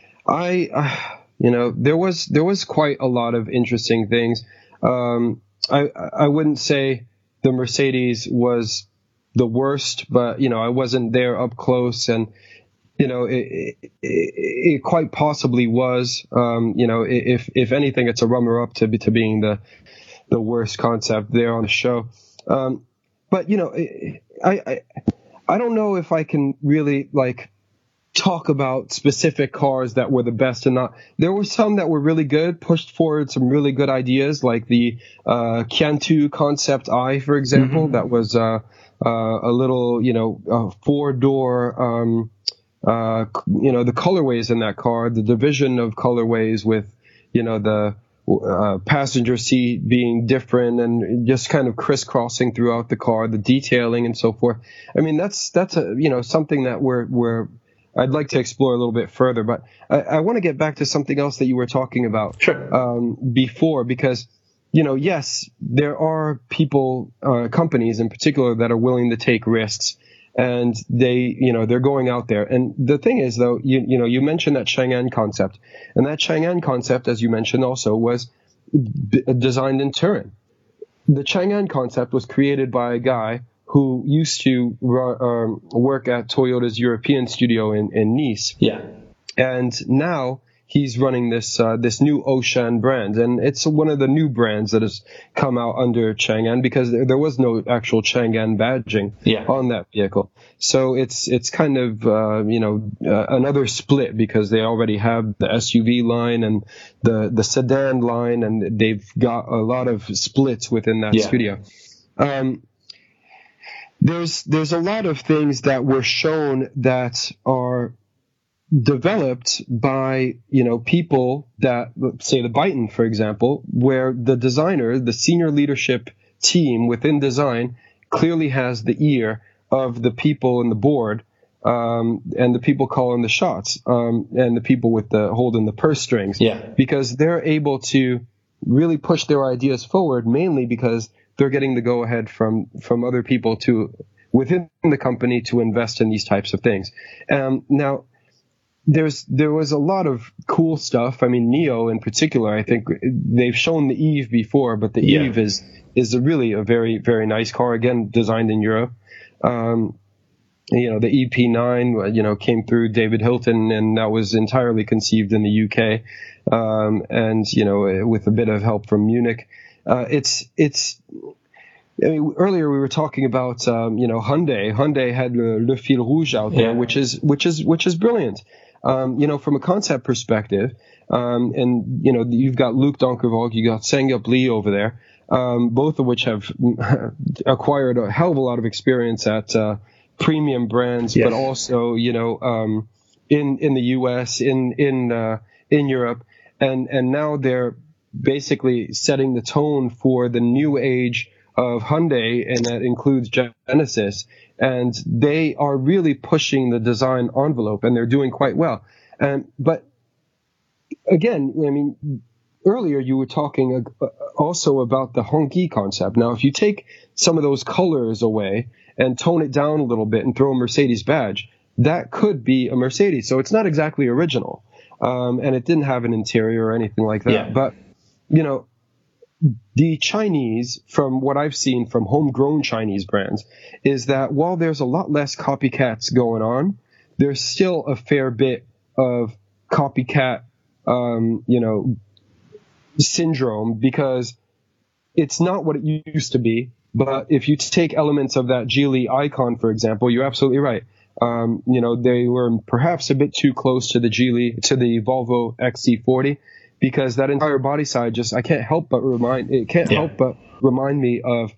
I uh, you know, there was there was quite a lot of interesting things. Um, I, I wouldn't say the Mercedes was the worst, but, you know, I wasn't there up close, and you know, it, it, it quite possibly was. Um, you know, if if anything, it's a runner-up to to being the the worst concept there on the show. Um, but you know, I, I I don't know if I can really like talk about specific cars that were the best and not. There were some that were really good, pushed forward some really good ideas, like the uh, Kiantu Concept I, for example. Mm-hmm. That was uh, uh, a little, you know, uh, four-door, um, uh, you know, the colorways in that car, the division of colorways with, you know, the uh, passenger seat being different and just kind of crisscrossing throughout the car, the detailing and so forth. I mean, that's that's a you know something that we're we're I'd like to explore a little bit further, but I, I want to get back to something else that you were talking about sure. um, before, because, you know, yes, there are people, uh, companies in particular, that are willing to take risks, and they, you know, they're going out there. And the thing is, though, you, you know, you mentioned that Chang'an concept, and that Chang'an concept, as you mentioned, also was b- designed in Turin. The Chang'an concept was created by a guy who used to um, work at Toyota's European studio in, in Nice. Yeah. And now he's running this uh, this new Ocean brand. And it's one of the new brands that has come out under Chang'an, because there, there was no actual Chang'an badging yeah. on that vehicle. So it's it's kind of, uh, you know, uh, another split, because they already have the S U V line and the, the sedan line, and they've got a lot of splits within that yeah. studio. Um, There's there's a lot of things that were shown that are developed by, you know, people that, say the Byton, for example, where the designer, the senior leadership team within design, clearly has the ear of the people in the board, um, and the people calling the shots, um, and the people with the holding the purse strings. Yeah. Because they're able to really push their ideas forward, mainly because they're getting the go-ahead from from other people to within the company to invest in these types of things. Um, now, there's there was a lot of cool stuff. I mean, Neo in particular, I think they've shown the Eve before, but the yeah. Eve is is a really a very very nice car. Again, designed in Europe. Um, you know, the E P nine, you know, came through David Hilton, and that was entirely conceived in the U K, um, and you know, with a bit of help from Munich. Uh, it's it's. I mean, earlier we were talking about um, you know Hyundai. Hyundai had Le, Le Fil Rouge out there, yeah. which is which is which is brilliant. Um, you know, from a concept perspective, um, and you know you've got Luc Donkervogt, you got Sang-Yup Lee over there, um, both of which have acquired a hell of a lot of experience at uh, premium brands, yes. but also you know um, in in the U S, in in uh, in Europe, and and now they're basically setting the tone for the new age of Hyundai, and that includes Genesis, and they are really pushing the design envelope, and they're doing quite well. And but again, I mean, earlier you were talking also about the Hongqi concept. Now, if you take some of those colors away and tone it down a little bit and throw a Mercedes badge, that could be a Mercedes. So it's not exactly original, um, and it didn't have an interior or anything like that. Yeah. But you know, the Chinese, from what I've seen from homegrown Chinese brands, is that while there's a lot less copycats going on, there's still a fair bit of copycat, um, you know, syndrome, because it's not what it used to be. But if you take elements of that Geely Icon, for example, you're absolutely right. Um, you know, they were perhaps a bit too close to the Geely, to the Volvo X C forty. Because that entire body side just, I can't help but remind, it can't yeah. help but remind me of,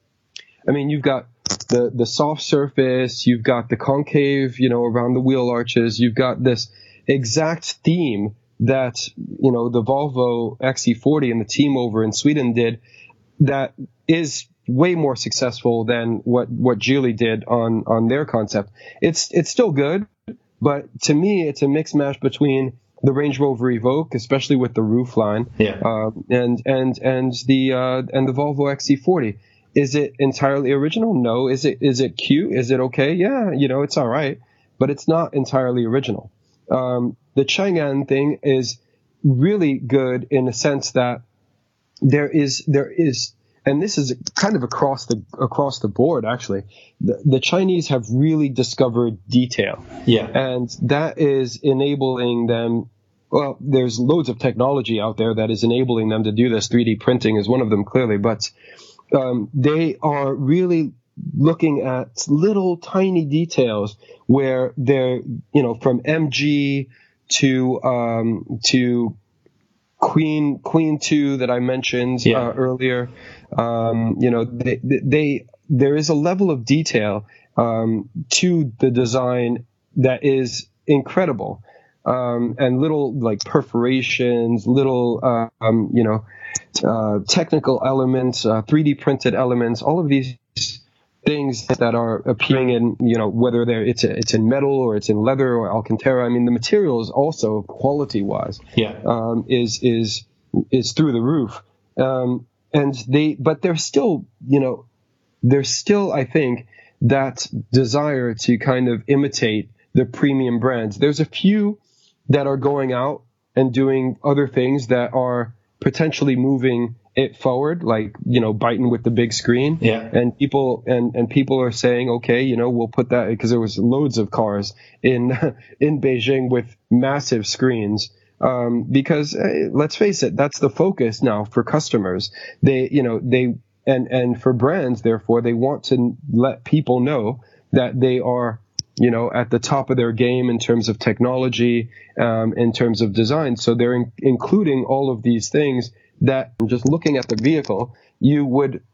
I mean, you've got the, the soft surface, you've got the concave, you know, around the wheel arches, you've got this exact theme that, you know, the Volvo X C forty and the team over in Sweden did, that is way more successful than what, what Geely did on, on their concept. It's, it's still good, but to me, it's a mixed match between the Range Rover Evoque, especially with the roof line, yeah. uh, and and and the uh, and the Volvo X C forty. Is it entirely original? No. Is it is it cute? Is it okay? Yeah, you know, it's all right, but it's not entirely original. Um, the Chang'an thing is really good in the sense that there is there is and this is kind of across the across the board actually, the, the Chinese have really discovered detail. Yeah. And that is enabling them. Well, there's loads of technology out there that is enabling them to do this. three D printing is one of them, clearly, but um, they are really looking at little tiny details where they're, you know, from M G to um, to Queen Queen two that I mentioned yeah. uh, earlier. Um, you know, they, they there is a level of detail um, to the design that is incredible. Um, and little like perforations, little, uh, um, you know, uh, technical elements, uh, three D printed elements, all of these things that are appearing in, you know, whether they're, it's, a, it's in metal or it's in leather or Alcantara. I mean, the materials also quality wise, yeah. um, is, is, is through the roof. Um, and they, but there's still, you know, there's still, I think, that desire to kind of imitate the premium brands. There's a few that are going out and doing other things that are potentially moving it forward, like, you know, biting with the big screen. Yeah. And people and, and people are saying, okay, you know, we'll put that, because there was loads of cars in in Beijing with massive screens. Um, because uh, let's face it, that's the focus now for customers. They, you know, they and and for brands, therefore, they want to let people know that they are, you know, at the top of their game in terms of technology, um, in terms of design. So they're in, including all of these things that, just looking at the vehicle, you would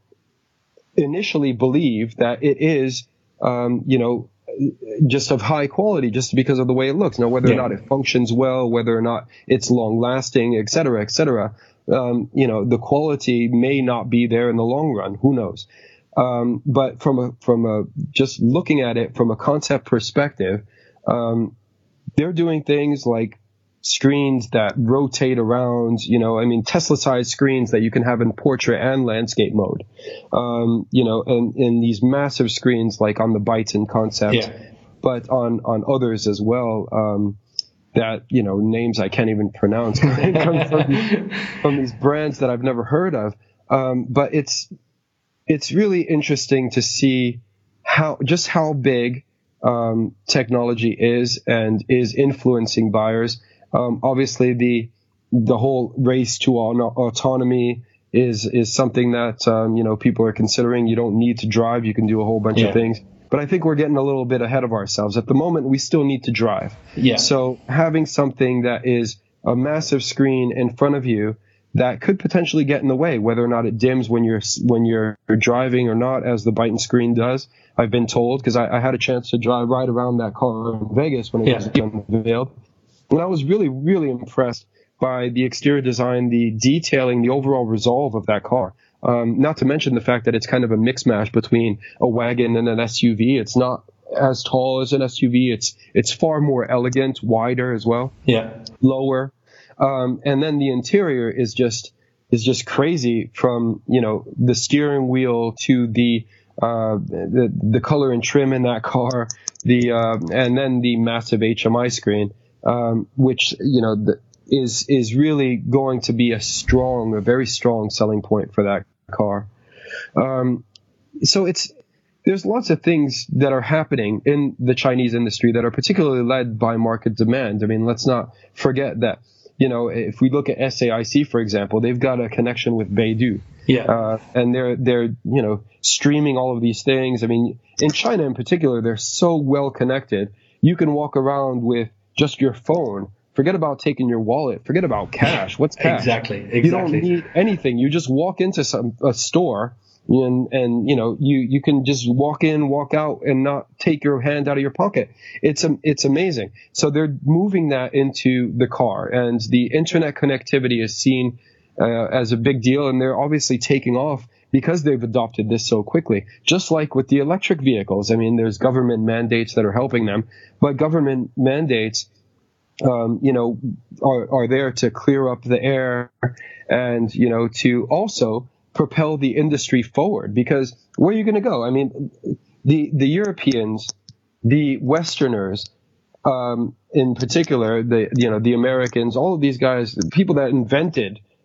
initially believe that it is, um, you know, just of high quality, just because of the way it looks. Now, whether yeah. or not it functions well, whether or not it's long lasting, et cetera, et cetera, um, you know, the quality may not be there in the long run. Who knows? Um, but from a, from a, just looking at it from a concept perspective, um, they're doing things like screens that rotate around, you know, I mean, Tesla sized screens that you can have in portrait and landscape mode, um, you know, and, and these massive screens like on the Byton concept, yeah. but on, on others as well, um, that, you know, names I can't even pronounce come from, from these brands that I've never heard of. Um, but it's, It's really interesting to see how, just how big, um, technology is and is influencing buyers. Um, obviously the, the whole race to auto- autonomy is, is something that, um, you know, people are considering. You don't need to drive. You can do a whole bunch yeah. of things, but I think we're getting a little bit ahead of ourselves. At the moment, we still need to drive. Yeah. So having something that is a massive screen in front of you that could potentially get in the way, whether or not it dims when you're when you're driving or not, as the Byton screen does. I've been told, because I, I had a chance to drive right around that car in Vegas when it yeah. was unveiled, and I was really, really impressed by the exterior design, the detailing, the overall resolve of that car. Um, not to mention the fact that it's kind of a mix mash between a wagon and an S U V. It's not as tall as an S U V. It's it's far more elegant, wider as well. Yeah, lower. Um, and then the interior is just is just crazy, from, you know, the steering wheel to the uh, the the color and trim in that car, the uh, and then the massive H M I screen, um, which, you know, the, is is really going to be a strong, a very strong selling point for that car. Um, so it's there's lots of things that are happening in the Chinese industry that are particularly led by market demand. I mean, let's not forget that. You know, if we look at S A I C, for example, they've got a connection with Baidu. Yeah. Uh, and they're, they're, you know, streaming all of these things. I mean, in China in particular, they're so well connected. You can walk around with just your phone. Forget about taking your wallet. Forget about cash. What's cash? Exactly. Exactly. You don't need anything. You just walk into some a store and, and, you know, you, you can just walk in, walk out, and not take your hand out of your pocket. It's, um, it's amazing. So they're moving that into the car, and the internet connectivity is seen uh, as a big deal. And they're obviously taking off because they've adopted this so quickly. Just like with the electric vehicles. I mean, there's government mandates that are helping them, but government mandates, um, you know, are, are there to clear up the air and, you know, to also propel the industry forward, because where are you going to go? I mean, the the Europeans, the Westerners, um, in particular, the you know the Americans, all of these guys, the people that invented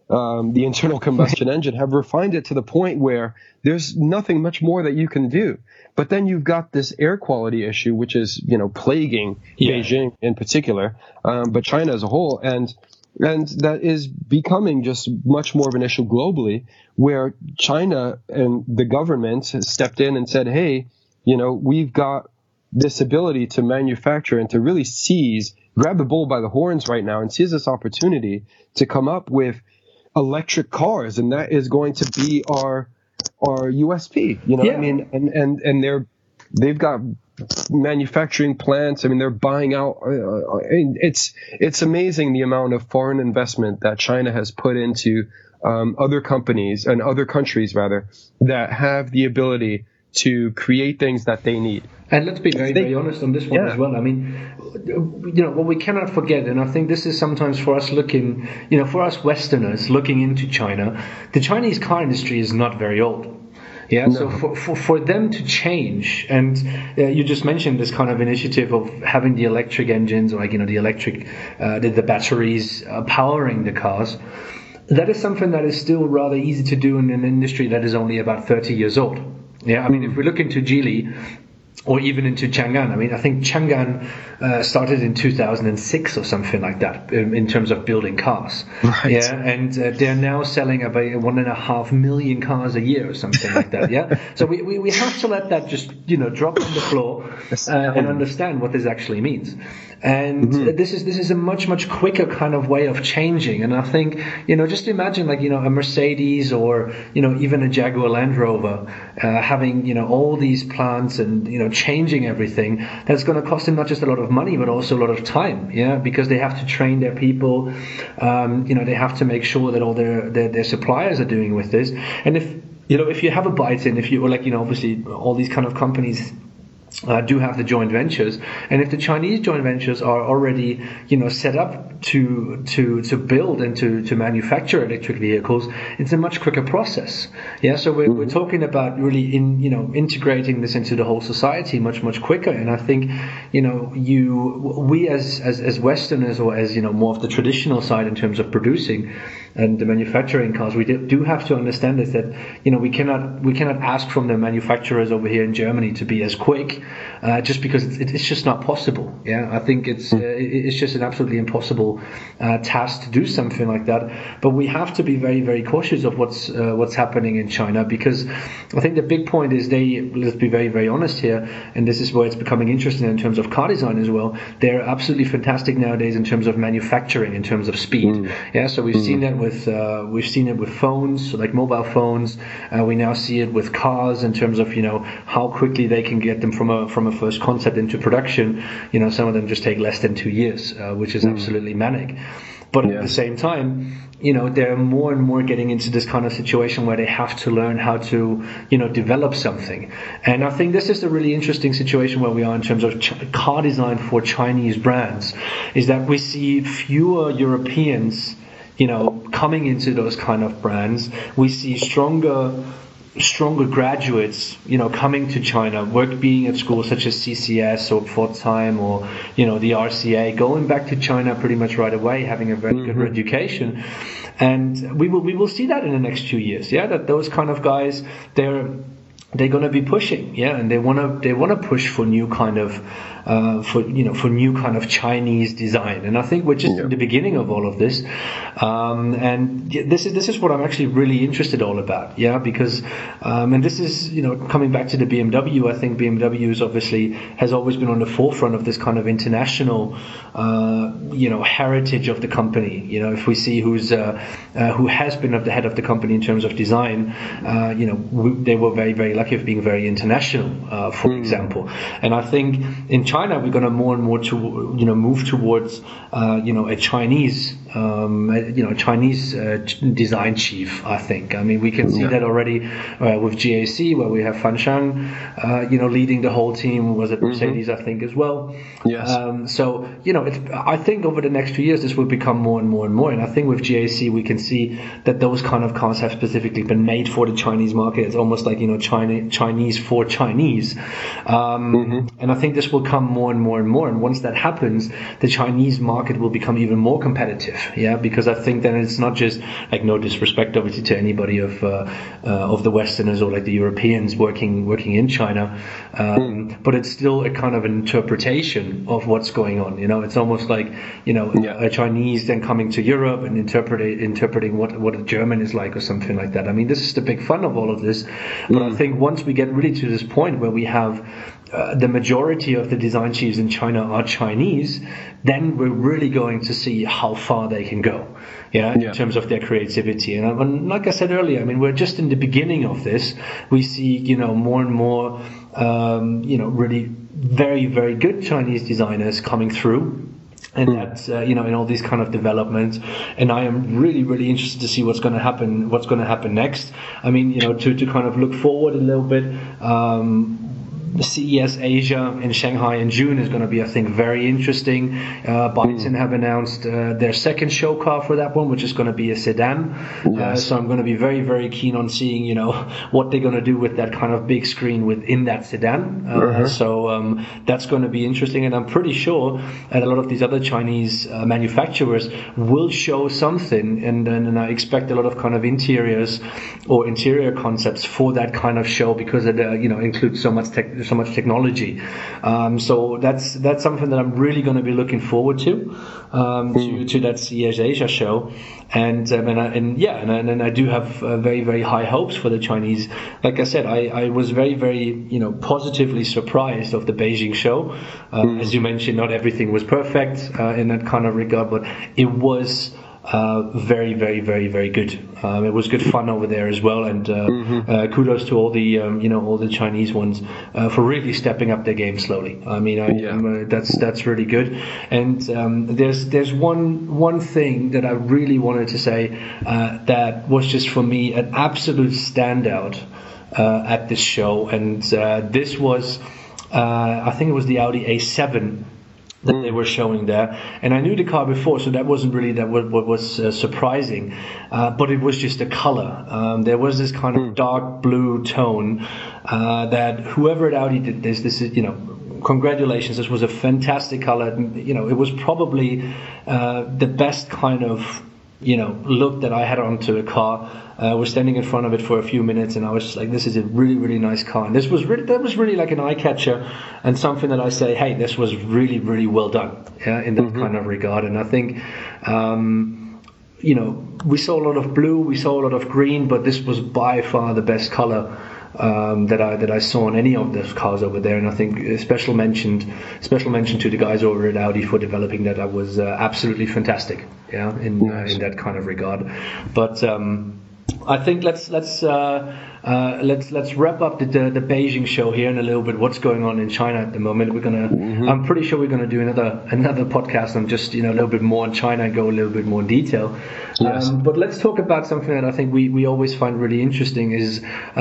um, the internal combustion engine, have refined it to the point where there's nothing much more that you can do. But then you've got this air quality issue, which is, you know, plaguing yeah. Beijing in particular, um, but China as a whole. And And that is becoming just much more of an issue globally, where China and the government has stepped in and said, hey, you know, we've got this ability to manufacture and to really seize, grab the bull by the horns right now and seize this opportunity to come up with electric cars. And that is going to be our our U S P, you know, yeah. I mean, and, and, and they're, they've got manufacturing plants. I mean, they're buying out. Uh, it's it's amazing the amount of foreign investment that China has put into um, other companies and other countries, rather, that have the ability to create things that they need. And let's be very, they, very honest on this one yeah. as well. I mean, you know, what we cannot forget, and I think this is sometimes for us looking, you know, for us Westerners looking into China, the Chinese car industry is not very old. Yeah, no. so for, for for them to change, and uh, you just mentioned this kind of initiative of having the electric engines, or like, you know, the electric, uh, the, the batteries uh, powering the cars. That is something that is still rather easy to do in an industry that is only about thirty years old. Yeah, I mean, if we look into Geely, or even into Changan. I mean, I think Changan uh, started in two thousand six or something like that in, in terms of building cars. Right. Yeah, and uh, they're now selling about one and a half million cars a year or something like that. Yeah. So we, we, we have to let that just, you know, drop on the floor uh, and understand what this actually means. And mm-hmm. this is this is a much, much quicker kind of way of changing. And I think, you know, just imagine like, you know, a Mercedes or, you know, even a Jaguar Land Rover uh, having, you know, all these plants and, you know, changing everything. That's going to cost them not just a lot of money, but also a lot of time. Yeah, because they have to train their people. Um, you know, they have to make sure that all their, their, their suppliers are doing with this. And if, you know, if you have a Byton, if you, or like, you know, obviously all these kind of companies Uh, do have the joint ventures, and if the Chinese joint ventures are already, you know, set up to to to build and to to manufacture electric vehicles, it's a much quicker process. Yeah, so we're, we're talking about really in you know integrating this into the whole society much much quicker. And I think, you know, you we as as as Westerners, or as, you know, more of the traditional side in terms of producing and the manufacturing cars, we do, do have to understand is that, you know, we cannot we cannot ask from the manufacturers over here in Germany to be as quick, uh, just because it's, it's just not possible. Yeah, I think it's uh, it's just an absolutely impossible uh, task to do something like that. But we have to be very very cautious of what's uh, what's happening in China, because I think the big point is they, let's be very very honest here, and this is where it's becoming interesting in terms of car design as well. They're absolutely fantastic nowadays in terms of manufacturing, in terms of speed. Mm. Yeah, so we've mm. seen that. With, uh, we've seen it with phones, so like mobile phones. Uh, we now see it with cars in terms of, you know, how quickly they can get them from a from a first concept into production. You know, some of them just take less than two years, uh, which is mm. absolutely manic. But yeah. at the same time, you know, they're more and more getting into this kind of situation where they have to learn how to, you know, develop something. And I think this is a really interesting situation where we are in terms of ch- car design for Chinese brands, is that we see fewer Europeans, you know, coming into those kind of brands. We see stronger stronger graduates, you know, coming to China, work being at schools such as C C S or Pforzheim or, you know, the R C A, going back to China pretty much right away, having a very mm-hmm. good education. And we will we will see that in the next few years, yeah, that those kind of guys, they're they're going to be pushing, yeah, and they want to they want to push for new kind of uh, for you know for new kind of Chinese design. And I think we're just yeah. in the beginning of all of this, um, and this is this is what I'm actually really interested all about, yeah, because um, and this is, you know, coming back to the B M W. I think B M W is obviously has always been on the forefront of this kind of international uh, you know heritage of the company. You know, if we see who's uh, uh, who has been at the head of the company in terms of design, uh, you know, we, they were very very lucky of being very international, uh, for mm. example. And I think in China we're going to more and more to you know move towards uh, you know a Chinese um, a, you know Chinese uh, design chief. I think. I mean, we can see yeah. that already uh, with G A C, where we have Fan Shang, uh, you know, leading the whole team. Was it Mercedes? Mm-hmm. I think as well. Yes. Um, so you know, it's, I think over the next few years this will become more and more and more. And I think with G A C we can see that those kind of cars have specifically been made for the Chinese market. It's almost like, you know, China Chinese, Chinese for Chinese. Um, mm-hmm. And I think this will come more and more and more. And once that happens, the Chinese market will become even more competitive. Yeah, because I think then it's not just like, no disrespect obviously to anybody of uh, uh, of the Westerners or like the Europeans working working in China, um, mm. but it's still a kind of an interpretation of what's going on. You know, it's almost like, you know, yeah. a Chinese then coming to Europe and interpret interpreting what what a German is like or something like that. I mean, this is the big fun of all of this. But mm. I think once we get really to this point where we have uh, the majority of the design chiefs in China are Chinese, then we're really going to see how far they can go. Yeah, yeah, in terms of their creativity. And, and like I said earlier, I mean, we're just in the beginning of this. We see, you know, more and more, um, you know, really very, very good Chinese designers coming through. And that's, uh, you know, in all these kind of developments. And I am really, really interested to see what's going to happen, what's going to happen next. I mean, you know, to, to kind of look forward a little bit, um, the C E S Asia in Shanghai in June is going to be, I think, very interesting. Uh, Byton mm. have announced uh, their second show car for that one, which is going to be a sedan. Yes. Uh, so I'm going to be very, very keen on seeing, you know, what they're going to do with that kind of big screen within that sedan. Uh, uh-huh. So um, that's going to be interesting. And I'm pretty sure that a lot of these other Chinese uh, manufacturers will show something. And, and, and I expect a lot of kind of interiors or interior concepts for that kind of show, because it, uh, you know, includes so much tech. so much technology. Um, so that's that's something that I'm really going to be looking forward to, um, mm. to, to that C E S Asia show. And um, and, I, and yeah, and I, and I do have uh, very, very high hopes for the Chinese. Like I said, I, I was very, very, you know, positively surprised of the Beijing show. Uh, mm. As you mentioned, not everything was perfect uh, in that kind of regard, but it was Uh, very, very, very, very good. Um, it was good fun over there as well, and uh, mm-hmm. uh, kudos to all the, um, you know, all the Chinese ones uh, for really stepping up their game slowly. I mean, I, yeah. um, uh, that's that's really good. And um, there's there's one one thing that I really wanted to say uh, that was just for me an absolute standout uh, at this show, and uh, this was uh, I think it was the Audi A seven. That they were showing there, and I knew the car before, so that wasn't really that what, what was uh, surprising, uh, but it was just the color. Um, there was this kind of dark blue tone uh, that whoever at Audi did this, this is, you know, congratulations. This was a fantastic color. You know, it was probably uh, the best kind of, you know, look that I had onto a car. I uh, was standing in front of it for a few minutes, and I was just like, this is a really, really nice car. And this was really, that was really like an eye catcher, and something that I say, hey, this was really, really well done, yeah, in that mm-hmm. kind of regard. And I think, um, you know, we saw a lot of blue, we saw a lot of green, but this was by far the best color Um, that I that I saw on any of those cars over there. And I think a special mention, special mention to the guys over at Audi for developing that. That was uh, absolutely fantastic, yeah, in nice. uh, in that kind of regard. But um, I think let's let's uh, uh, let's let's wrap up the, the the Beijing show here in a little bit. What's going on in China at the moment? We're gonna. Mm-hmm. I'm pretty sure we're gonna do another another podcast on just, you know, a little bit more on China and go a little bit more in detail. Yes. Um, but let's talk about something that I think we, we always find really interesting is,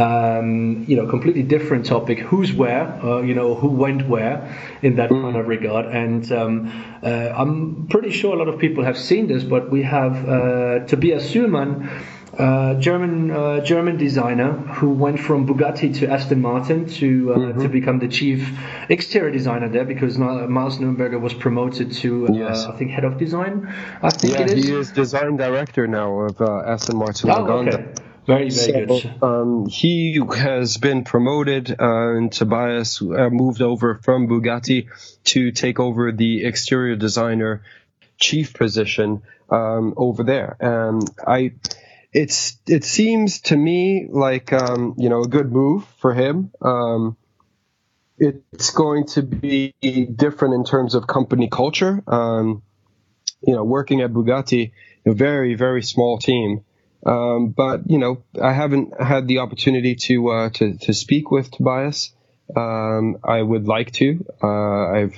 um, you know, completely different topic. Who's where, uh, you know, who went where in that mm. kind of regard. And um, uh, I'm pretty sure a lot of people have seen this, but we have uh, Tobias Sühlmann, Uh, German uh, German designer who went from Bugatti to Aston Martin to uh, mm-hmm. to become the chief exterior designer there, because Miles Nürnberger was promoted to uh, yes. I think head of design. I think yeah, it is. he is design director now of uh, Aston Martin. Oh, Lagonda. Okay. Very, very so, good. Um, he has been promoted, uh, and Tobias uh, moved over from Bugatti to take over the exterior designer chief position um, over there. And I. It's it seems to me like um, you know, a good move for him. Um, it's going to be different in terms of company culture. Um, you know, working at Bugatti, a very very small team. Um, but you know, I haven't had the opportunity to uh, to to speak with Tobias. Um, I would like to. Uh, I've.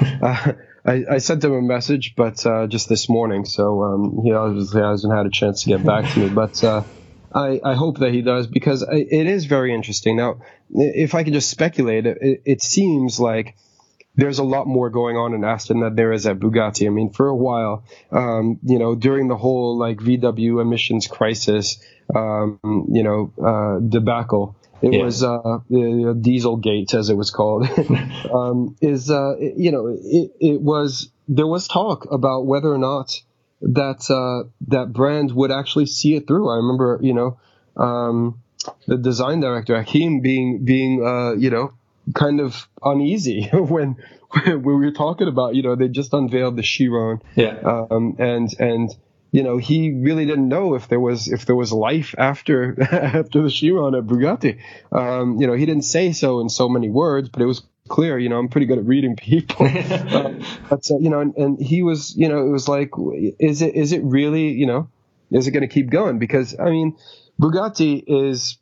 I, I sent him a message, but uh, just this morning, so um, he obviously hasn't had a chance to get back to me. But uh, I, I hope that he does, because it is very interesting. Now, if I could just speculate, it, it seems like there's a lot more going on in Aston than there is at Bugatti. I mean, for a while, um, you know, during the whole like V W emissions crisis, um, you know, uh, debacle, It yeah. was uh, uh, Dieselgate, as it was called. um, is uh, you know, it, it was there was talk about whether or not that uh, that brand would actually see it through. I remember, you know, um, the design director Hakim being being uh, you know, kind of uneasy when when we were talking about, you know, they just unveiled the Chiron, yeah, um, and and. You know, he really didn't know if there was if there was life after after the Chiron at Bugatti. Um, you know, he didn't say so in so many words, but it was clear. You know, I'm pretty good at reading people. um, but uh, you know, and, and he was, you know, it was like, is it is it really, you know, is it going to keep going? Because I mean, Bugatti is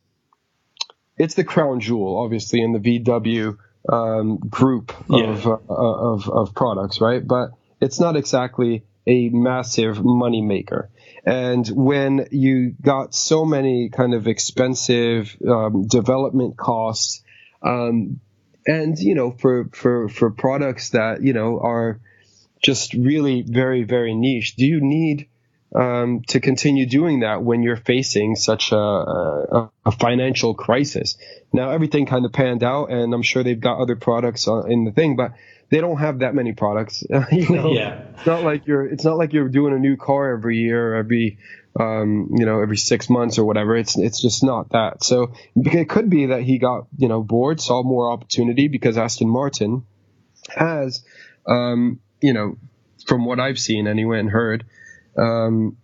it's the crown jewel, obviously, in the V W um, group yeah. of, uh, of of products, right? But it's not exactly a massive money maker. And when you got so many kind of expensive um, development costs, um, and, you know, for, for, for products that, you know, are just really very, very niche, do you need um, to continue doing that when you're facing such a, a, a financial crisis? Now, everything kind of panned out, and I'm sure they've got other products in the thing, but they don't have that many products. you know, yeah. It's not like you're. It's not like you're doing a new car every year, or every, um, you know, every six months or whatever. It's it's just not that. So it could be that he got, you know, bored, saw more opportunity, because Aston Martin has, um, you know, from what I've seen anyway and heard, um,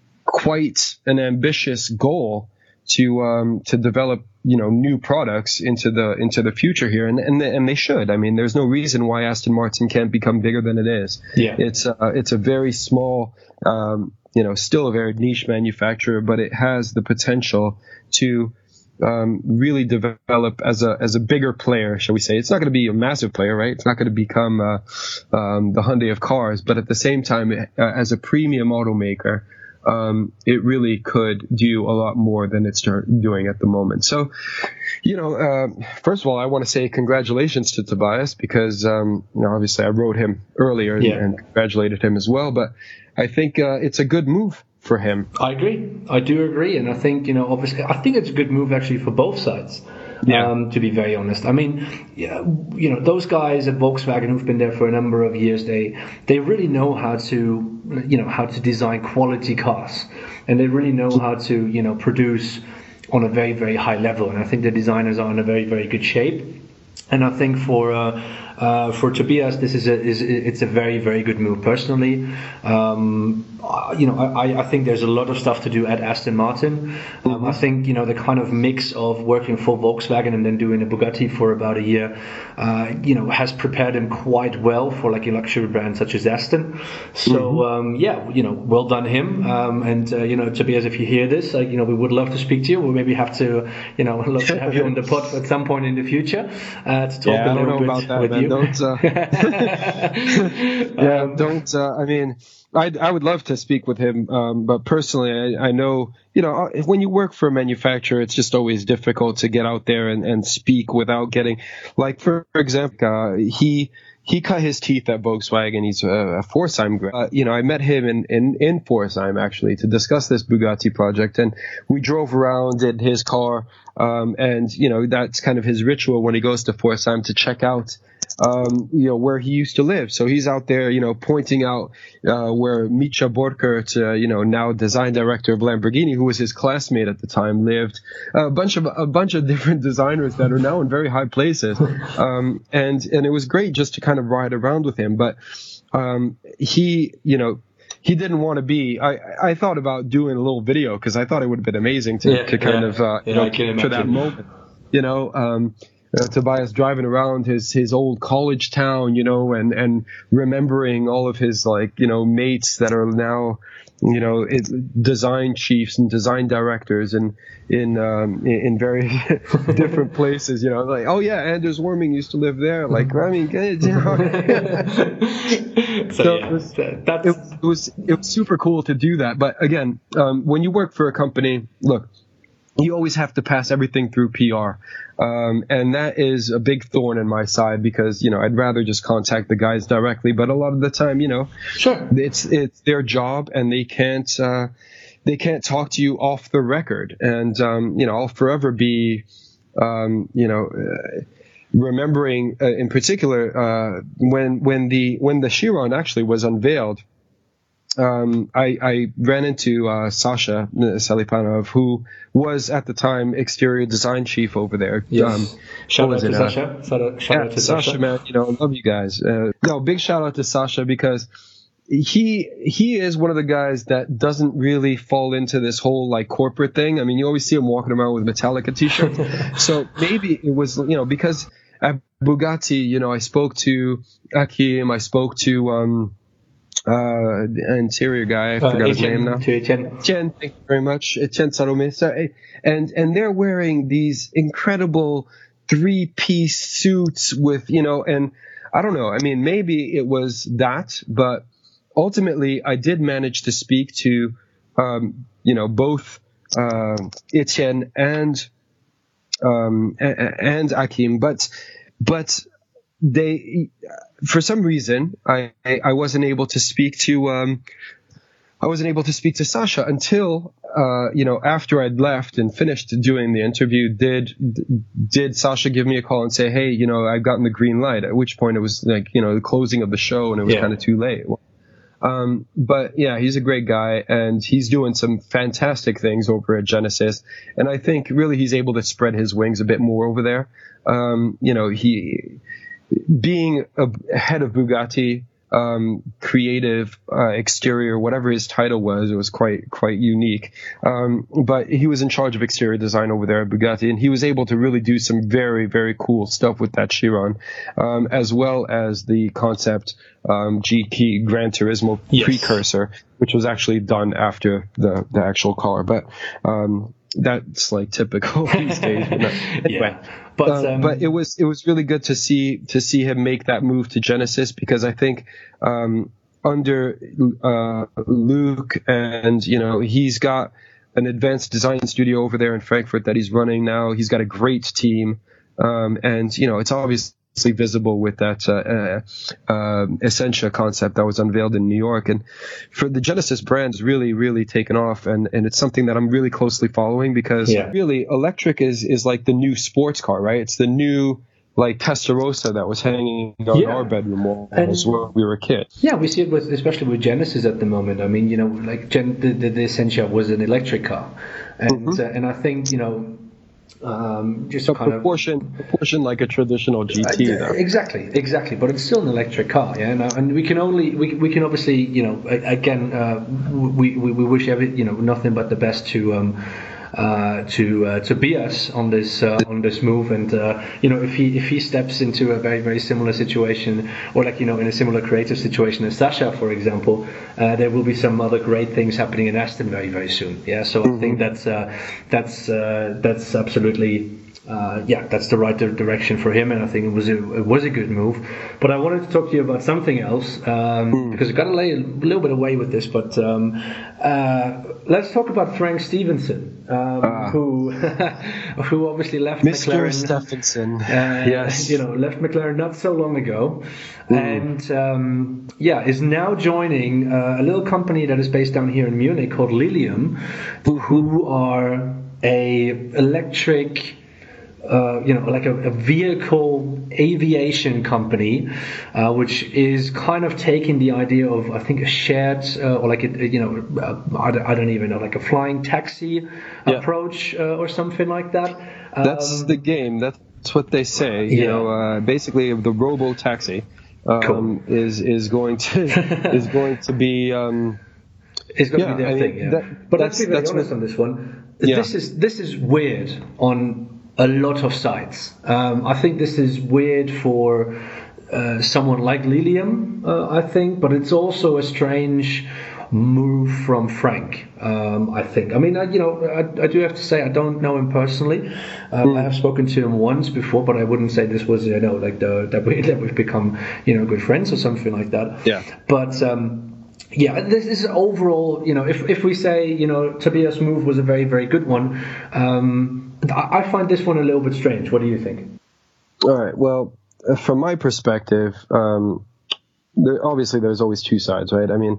quite an ambitious goal to um, to develop, you know, new products into the into the future here, and and and they should. I mean, there's no reason why Aston Martin can't become bigger than it is. Yeah, it's uh, it's a very small, um, you know, still a very niche manufacturer, but it has the potential to um, really develop as a as a bigger player, shall we say? It's not going to be a massive player, right? It's not going to become uh, um, the Hyundai of cars, but at the same time, uh, as a premium automaker, Um, it really could do a lot more than it's doing at the moment. So, you know, uh, first of all, I want to say congratulations to Tobias, because, um, you know, obviously I wrote him earlier and, yeah. and congratulated him as well. But I think uh, it's a good move for him. I agree. I do agree. And I think, you know, obviously, I think it's a good move actually for both sides. Yeah. Um, to be very honest, I mean, yeah, you know, those guys at Volkswagen who've been there for a number of years, they they really know how to, you know, how to design quality cars, and they really know how to, you know, produce on a very, very high level. And I think the designers are in a very, very good shape. And I think for uh, uh, for Tobias, this is a is it's a very, very good move. Personally, um, you know, I, I think there's a lot of stuff to do at Aston Martin. Um, mm-hmm. I think, you know, the kind of mix of working for Volkswagen and then doing a Bugatti for about a year, uh, you know, has prepared him quite well for like a luxury brand such as Aston. So mm-hmm. um, yeah, you know, well done him. Um, and uh, you know, Tobias, if you hear this, like, you know, we would love to speak to you. We'll maybe have to, you know, love to have you on the pod at some point in the future uh, to talk yeah, a little bit about that, with man. you. Don't, uh, yeah, um, don't. Uh, I mean. I, I would love to speak with him, um, but personally, I, I know, you know, when you work for a manufacturer, it's just always difficult to get out there and, and speak without getting, like, for example, uh, he he cut his teeth at Volkswagen. He's a, a Forsheim grad. Uh, you know, I met him in, in, in Forsheim, actually, to discuss this Bugatti project, and we drove around in his car, um, and, you know, that's kind of his ritual when he goes to Forsheim to check out Um, you know, where he used to live. So he's out there, you know, pointing out uh, where Mitja Borkert, uh, you know, now design director of Lamborghini, who was his classmate at the time, lived. Uh, a bunch of a bunch of different designers that are now in very high places. Um, and and it was great just to kind of ride around with him. But um, he, you know, he didn't want to be. I I thought about doing a little video, because I thought it would have been amazing to yeah, to kind yeah. of uh, yeah, you know, capture that moment. You know. Um, Uh, Tobias driving around his, his old college town, you know, and, and remembering all of his, like, you know, mates that are now, you know, it, design chiefs and design directors and in um, in, in very different places, you know, like, oh yeah, Anders Warming used to live there. Like, I mean, you know. so, so yeah, it, was, that's... it, it was it was super cool to do that. But again, um, when you work for a company, look, you always have to pass everything through P R. Um, and that is a big thorn in my side, because, you know, I'd rather just contact the guys directly. But a lot of the time, you know, sure, it's it's their job, and they can't uh, they can't talk to you off the record. And, um, you know, I'll forever be um, you know, uh, remembering uh, in particular uh, when when the when the Chiron actually was unveiled. Um, I, I ran into uh, Sasha Selipanov, who was at the time exterior design chief over there. Yes. Um, shout out to it, Sasha. Uh, shout out, shout yeah, out to Sasha, Sasha. man, you know, I love you guys. Uh, no, big shout out to Sasha because he he is one of the guys that doesn't really fall into this whole like corporate thing. I mean, you always see him walking around with Metallica t-shirts. So maybe it was, you know, because at Bugatti, you know, I spoke to Akim, I spoke to um. Uh, the interior guy, I forgot uh, his name now. Etienne. Etienne, thank you very much. Etienne Salome. So, and, and they're wearing these incredible three-piece suits with, you know, and I don't know. I mean, maybe it was that, but ultimately I did manage to speak to, um, you know, both, uh, Etienne and, um, and Akim, but, but, they, for some reason, I, I wasn't able to speak to, um, I wasn't able to speak to Sasha until, uh, you know, after I'd left and finished doing the interview. Did did Sasha give me a call and say, hey, you know, I've gotten the green light? At which point it was like, you know, the closing of the show and it was yeah. kind of too late. Um, but yeah, he's a great guy and he's doing some fantastic things over at Genesis. And I think really he's able to spread his wings a bit more over there. Um, you know, he. Being a head of Bugatti, um, creative, uh, exterior, whatever his title was, it was quite, quite unique. Um, but he was in charge of exterior design over there at Bugatti, and he was able to really do some very, very cool stuff with that Chiron, um, as well as the concept, um, G T Gran Turismo yes. precursor, which was actually done after the, the actual car. But, um, that's like typical these days. But anyway. Yeah. But, uh, um, but it was it was really good to see to see him make that move to Genesis because I think um, under uh, Luke and you know he's got an advanced design studio over there in Frankfurt that he's running now. He's got a great team, um, and you know it's obviously visible with that uh, uh, uh, Essentia concept that was unveiled in New York. And for the Genesis brand has really, really taken off. And, and it's something that I'm really closely following because yeah. really electric is, is like the new sports car, right? It's the new like Testarossa that was hanging on yeah. our bedroom walls when we were a kid. Yeah, we see it with, especially with Genesis at the moment. I mean, you know, like Gen, the, the, the Essentia was an electric car. And, mm-hmm. uh, and I think, you know, Um, just so kind proportion, of proportion like a traditional G T. Uh, exactly, exactly. But it's still an electric car, yeah. And, uh, and we can only we we can obviously you know again uh, we, we we wish every you know nothing but the best to um uh to uh, Tobias on this uh, on this move, and uh, you know if he if he steps into a very very similar situation or like you know in a similar creative situation as Sasha, for example, uh, there will be some other great things happening in Aston very very soon. Yeah, so mm-hmm. I think that's uh, that's uh, that's absolutely. Uh, yeah, that's the right direction for him, and I think it was a, it was a good move. But I wanted to talk to you about something else um, mm. because I got to lay a little bit away with this. But um, uh, let's talk about Frank Stephenson, um, uh, who who obviously left Mister McLaren. Stephenson, uh, yes, you know, left McLaren not so long ago, mm. and um, yeah, is now joining uh, a little company that is based down here in Munich called Lilium, mm-hmm. who are a electric. Uh, you know, like a, a vehicle aviation company, uh, which is kind of taking the idea of, I think, a shared uh, or like a, you know, uh, I, don't, I don't even know, like a flying taxi yeah. approach uh, or something like that. Um, That's the game. That's what they say. You yeah. know, uh, basically the robo taxi um, cool. is is going to is going to be. Um, it's going yeah, to be their I thing. Mean, yeah. That, but let's be very honest what, on this one. Yeah. This is this is weird on. A lot of sites. Um, I think this is weird for uh, someone like Lilium, uh, I think, but it's also a strange move from Frank, um, I think. I mean, I, you know, I, I do have to say I don't know him personally. Um, mm. I have spoken to him once before, but I wouldn't say this was, you know, like the, that, we, that we've become, you know, good friends or something like that. Yeah. But, um, yeah, this is overall, you know, if, if we say, you know, Tobias' move was a very, very good one, um, I find this one a little bit strange. What do you think? All right. Well, from my perspective, um, there, obviously there's always two sides, right? I mean,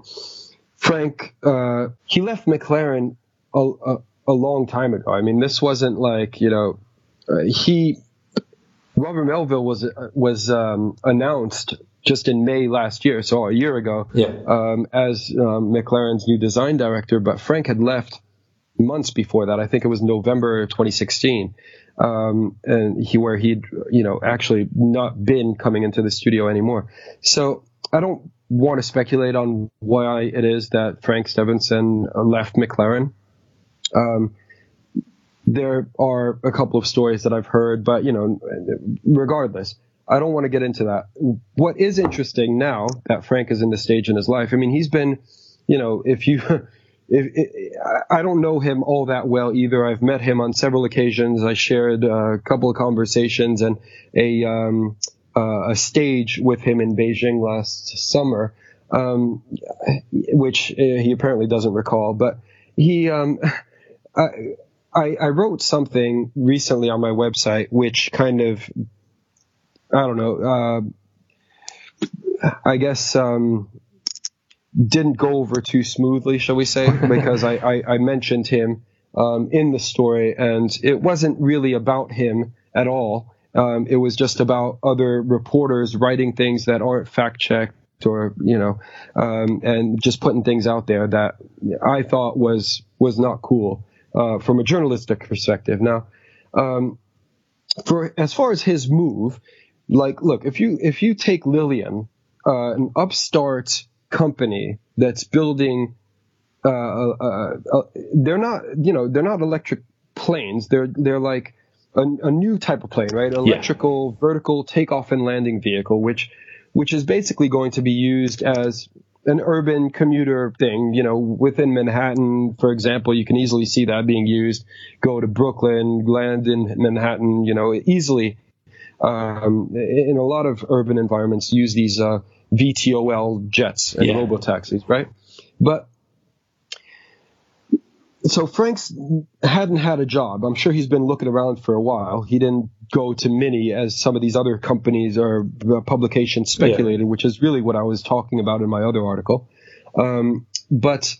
Frank, uh, he left McLaren a, a, a long time ago. I mean, this wasn't like, you know, uh, he Robert Melville was uh, was um, announced just in May last year, so a year ago, yeah. um, as um, McLaren's new design director. But Frank had left months before that. I think it was November twenty sixteen, um, and he where he'd you know actually not been coming into the studio anymore. So I don't want to speculate on why it is that Frank Stephenson left McLaren. Um, there are a couple of stories that I've heard, but you know, regardless, I don't want to get into that. What is interesting now that Frank is in the stage in his life, I mean, he's been, you know, if you, if, if I don't know him all that well either. I've met him on several occasions. I shared a couple of conversations and a, um, uh, a stage with him in Beijing last summer, um, which he apparently doesn't recall, but he, um, I, I, I wrote something recently on my website, which kind of, I don't know, uh, I guess um, didn't go over too smoothly, shall we say, because I, I, I mentioned him um, in the story, and it wasn't really about him at all. Um, it was just about other reporters writing things that aren't fact-checked or, you know, um, and just putting things out there that I thought was was not cool. Uh, from a journalistic perspective. Now, um, for as far as his move, like, look, if you if you take Lilium, uh, an upstart company that's building, uh, uh, uh, they're not, you know, they're not electric planes. They're they're like a, a new type of plane, right? Electrical yeah. vertical takeoff and landing vehicle, which which is basically going to be used as an urban commuter thing, you know, within Manhattan, for example. You can easily see that being used. Go to Brooklyn, land in Manhattan, you know, easily. Um, in a lot of urban environments, use these uh, V T O L jets and yeah. robo-taxis, right? But so Frank's hadn't had a job. I'm sure he's been looking around for a while. He didn't go to Mini as some of these other companies or publications speculated, yeah. which is really what I was talking about in my other article. Um, but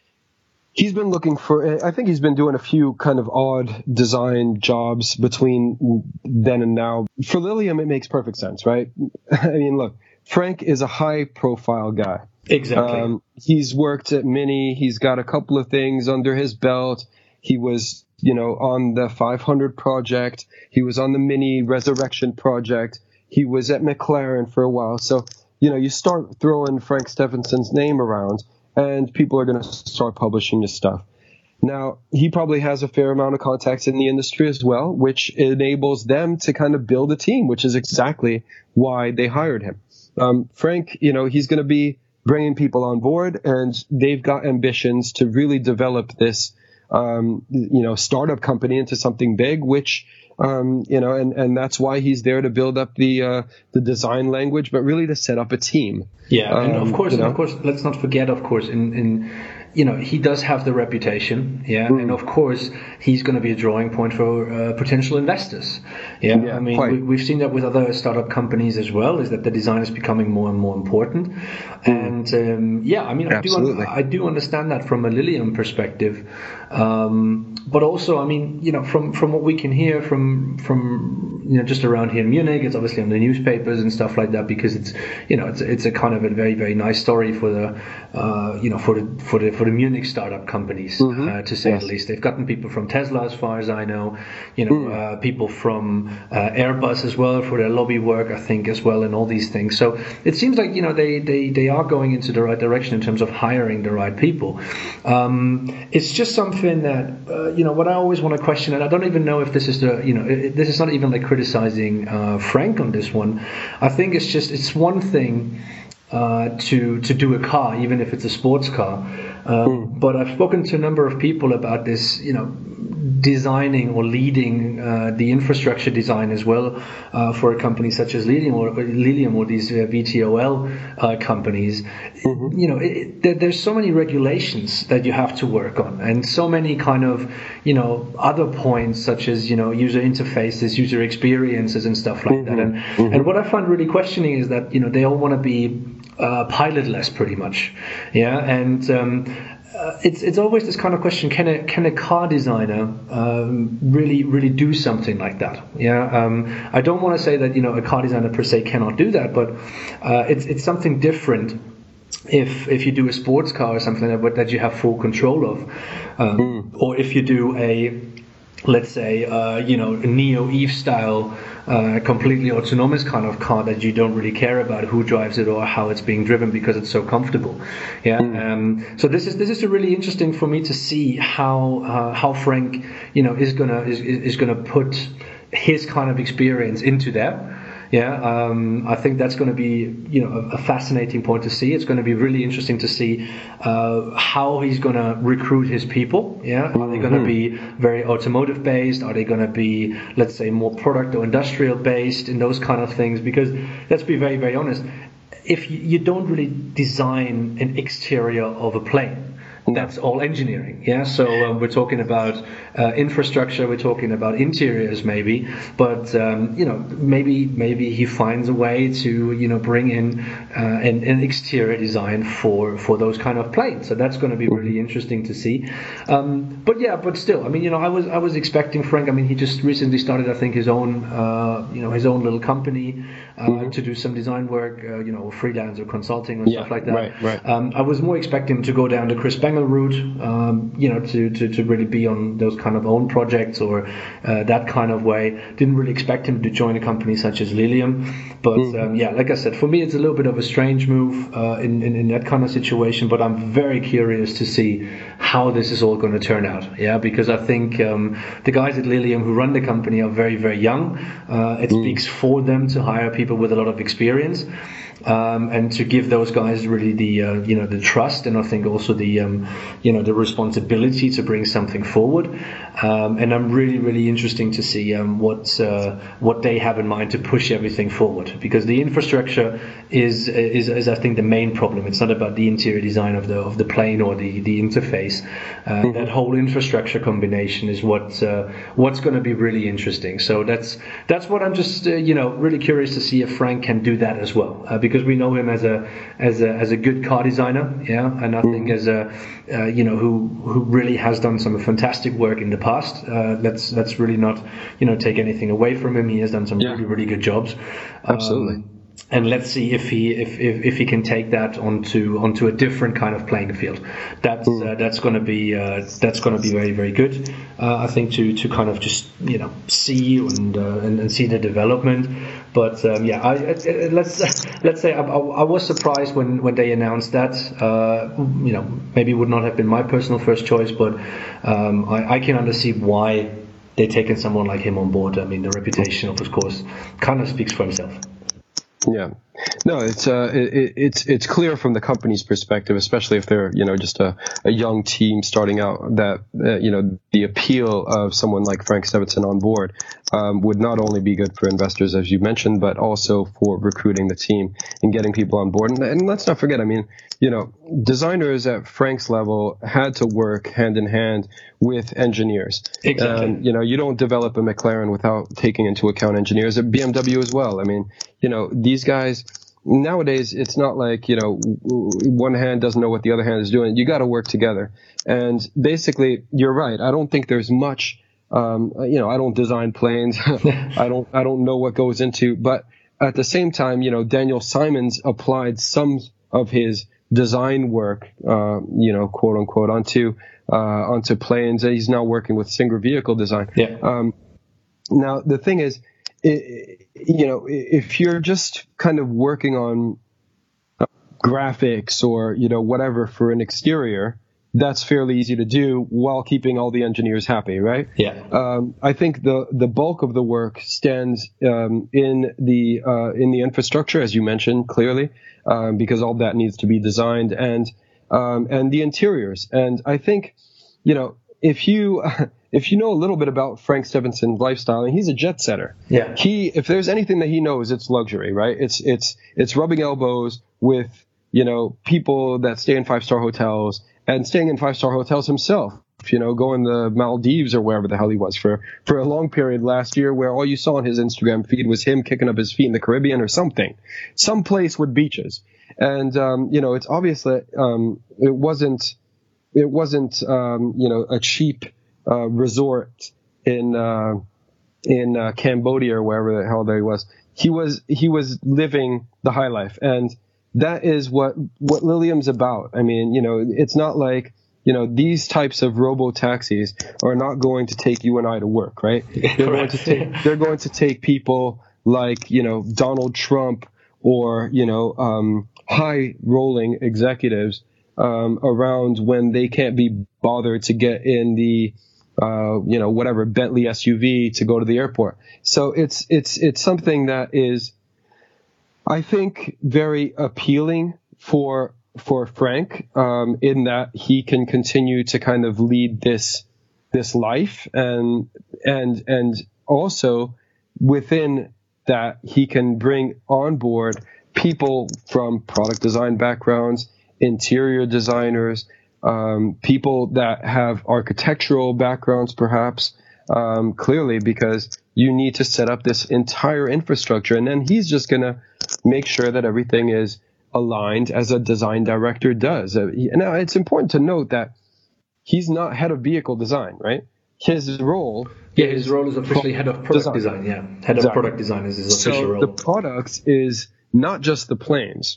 he's been looking for, I think he's been doing a few kind of odd design jobs between then and now. For Lilium, it makes perfect sense, right? I mean, look, Frank is a high profile guy. Exactly. Um, he's worked at Mini. He's got a couple of things under his belt. He was, you know, on the five hundred project. He was on the Mini Resurrection project. He was at McLaren for a while. So, you know, you start throwing Frank Stephenson's name around and people are going to start publishing his stuff. Now, he probably has a fair amount of contacts in the industry as well, which enables them to kind of build a team, which is exactly why they hired him. Um, Frank, you know, he's going to be bringing people on board, and they've got ambitions to really develop this, um, you know, startup company into something big, which, um, you know, and, and that's why he's there to build up the, uh, the design language, but really to set up a team. Yeah. And um, of course, you know, and of course, let's not forget, of course, in, in, you know, he does have the reputation, yeah, mm. and of course he's going to be a drawing point for uh, potential investors, yeah. yeah I mean, we, we've seen that with other startup companies as well, is that the design is becoming more and more important, mm. and um, yeah, I mean, I Absolutely. do, I do understand that from a Lilium perspective, um, but also, I mean, you know, from from what we can hear from from you know just around here in Munich, it's obviously on the newspapers and stuff like that, because it's you know it's it's a kind of a very very nice story for the uh, you know for the for the for the Munich startup companies, mm-hmm. uh, to say yes. the least. They've gotten people from Tesla, as far as I know, you know, mm. uh, people from uh, Airbus as well for their lobby work, I think, as well, and all these things. So it seems like, you know, they, they, they are going into the right direction in terms of hiring the right people. Um, it's just something that, uh, you know, what I always want to question, and I don't even know if this is the, you know, it, this is not even like criticizing uh, Frank on this one. I think it's just, it's one thing uh, to to do a car, even if it's a sports car. Um, mm. But I've spoken to a number of people about this, you know, designing or leading uh, the infrastructure design as well uh, for a company such as Lilium or, or Lilium or these uh, V T O L uh, companies. Mm-hmm. You know, it, it, there, there's so many regulations that you have to work on, and so many kind of, you know, other points such as, you know, user interfaces, user experiences, and stuff like mm-hmm. that. And mm-hmm. and what I find really questioning is that, you know, they all want to be Uh, pilotless, pretty much, yeah, and um, Uh, it's it's always this kind of question: Can a can a car designer um, really really do something like that? Yeah, um, I don't want to say that you know a car designer per se cannot do that, but uh, it's it's something different if if you do a sports car or something like that, that you have full control of, um, mm. or if you do a let's say uh, you know a Neo Eve style. Uh, completely autonomous kind of car that you don't really care about who drives it or how it's being driven because it's so comfortable. Yeah. Mm. Um, so this is this is really interesting for me to see how uh, how Frank you know is gonna is is gonna put his kind of experience into that. Yeah, um, I think that's going to be, you know, a, a fascinating point to see. It's going to be really interesting to see uh, how he's going to recruit his people. Yeah, are mm-hmm. they going to be very automotive based? Are they going to be, let's say, more product or industrial based in those kind of things? Because let's be very, very honest. If you, you don't really design an exterior of a plane, that's all engineering. Yeah, so um, we're talking about uh, infrastructure, we're talking about interiors maybe, but um, you know maybe maybe he finds a way to you know bring in uh, an, an exterior design for for those kind of planes. So that's going to be really interesting to see. Um, but yeah, but still, I mean you know I was I was expecting Frank. I mean he just recently started I think his own uh, you know his own little company uh, mm-hmm. to do some design work, uh, you know freelance or consulting or yeah, stuff like that. Right, right. Um, I was more expecting him to go down to Chris Bengel route, um, you know, to, to, to really be on those kind of own projects or uh, that kind of way. Didn't really expect him to join a company such as Lilium, but mm. um, yeah, like I said, for me it's a little bit of a strange move uh, in, in in that kind of situation. But I'm very curious to see how this is all going to turn out. Yeah, because I think um, the guys at Lilium who run the company are very very young. Uh, it mm. speaks for them to hire people with a lot of experience. Um, and to give those guys really the uh, you know the trust and I think also the um, you know the responsibility to bring something forward, um, and I'm really really interesting to see um, what uh, what they have in mind to push everything forward, because the infrastructure is, is is I think the main problem. It's not about the interior design of the of the plane or the the interface. Uh, mm-hmm. That whole infrastructure combination is what uh, what's going to be really interesting. So that's that's what I'm just uh, you know really curious to see if Frank can do that as well. Uh, because we know him as a as a as a good car designer, yeah, and I think as a uh, you know who who really has done some fantastic work in the past. Uh, let's let's really not you know take anything away from him. He has done some yeah. really really good jobs. Absolutely. Um, and let's see if he if, if, if he can take that onto onto a different kind of playing field. That's mm. uh, that's going to be uh, that's going to be very very good. Uh, I think to, to kind of just you know see and uh, and, and see the development. But um, yeah, I, I, let's let's say I, I was surprised when, when they announced that. Uh, you know, maybe it would not have been my personal first choice, but um, I, I can understand why they've taken someone like him on board. I mean, the reputation, of course, kind of speaks for himself. Yeah, no, it's uh, it, it's it's clear from the company's perspective, especially if they're you know just a, a young team starting out, that uh, you know the appeal of someone like Frank Stephenson on board um, would not only be good for investors, as you mentioned, but also for recruiting the team and getting people on board. And, and let's not forget, I mean, you know, designers at Frank's level had to work hand in hand with engineers. Exactly. Um, you know, you don't develop a McLaren without taking into account engineers. At B M W as well. I mean, you know, these guys nowadays, it's not like, you know, one hand doesn't know what the other hand is doing. You got to work together. And basically, you're right. I don't think there's much. Um, you know, I don't design planes. I don't. I don't know what goes into. But at the same time, you know, Daniel Simons applied some of his design work, uh, you know, quote unquote, onto uh, onto planes. He's now working with Singer Vehicle Design. Yeah. Um, now the thing is, it, you know, if you're just kind of working on graphics or you know whatever for an exterior, that's fairly easy to do while keeping all the engineers happy, right? Yeah. Um, I think the the bulk of the work stands um, in the uh, in the infrastructure, as you mentioned clearly, um, because all that needs to be designed, and um, and the interiors. And I think, you know, if you if you know a little bit about Frank Stephenson's lifestyle, and he's a jet setter. Yeah. He if there's anything that he knows, it's luxury, right? It's it's it's rubbing elbows with you know people that stay in five star hotels. And staying in five-star hotels himself, you know, going to Maldives or wherever the hell he was for, for a long period last year, where all you saw on his Instagram feed was him kicking up his feet in the Caribbean or something, some place with beaches. And, um, you know, it's obvious that um, it wasn't it wasn't um, you know a cheap uh, resort in uh, in uh, Cambodia or wherever the hell there he was. He was he was living the high life, and that is what what Lilium's about. I mean, you know, it's not like, you know, these types of robo taxis are not going to take you and I to work, right? They're going to take they're going to take people like, you know, Donald Trump or, you know, um, high rolling executives um, around when they can't be bothered to get in the uh, you know, whatever Bentley S U V to go to the airport. So it's it's it's something that is, I think, very appealing for for Frank, um, in that he can continue to kind of lead this this life, and and and also within that he can bring on board people from product design backgrounds, interior designers, um, people that have architectural backgrounds, perhaps, um, clearly, because you need to set up this entire infrastructure, and then he's just gonna make sure that everything is aligned as a design director does. Uh, now, it's important to note that he's not head of vehicle design, right? His role, yeah, his role is officially head of product design. design yeah, head exactly. of product design is his official so role. The products is not just the planes.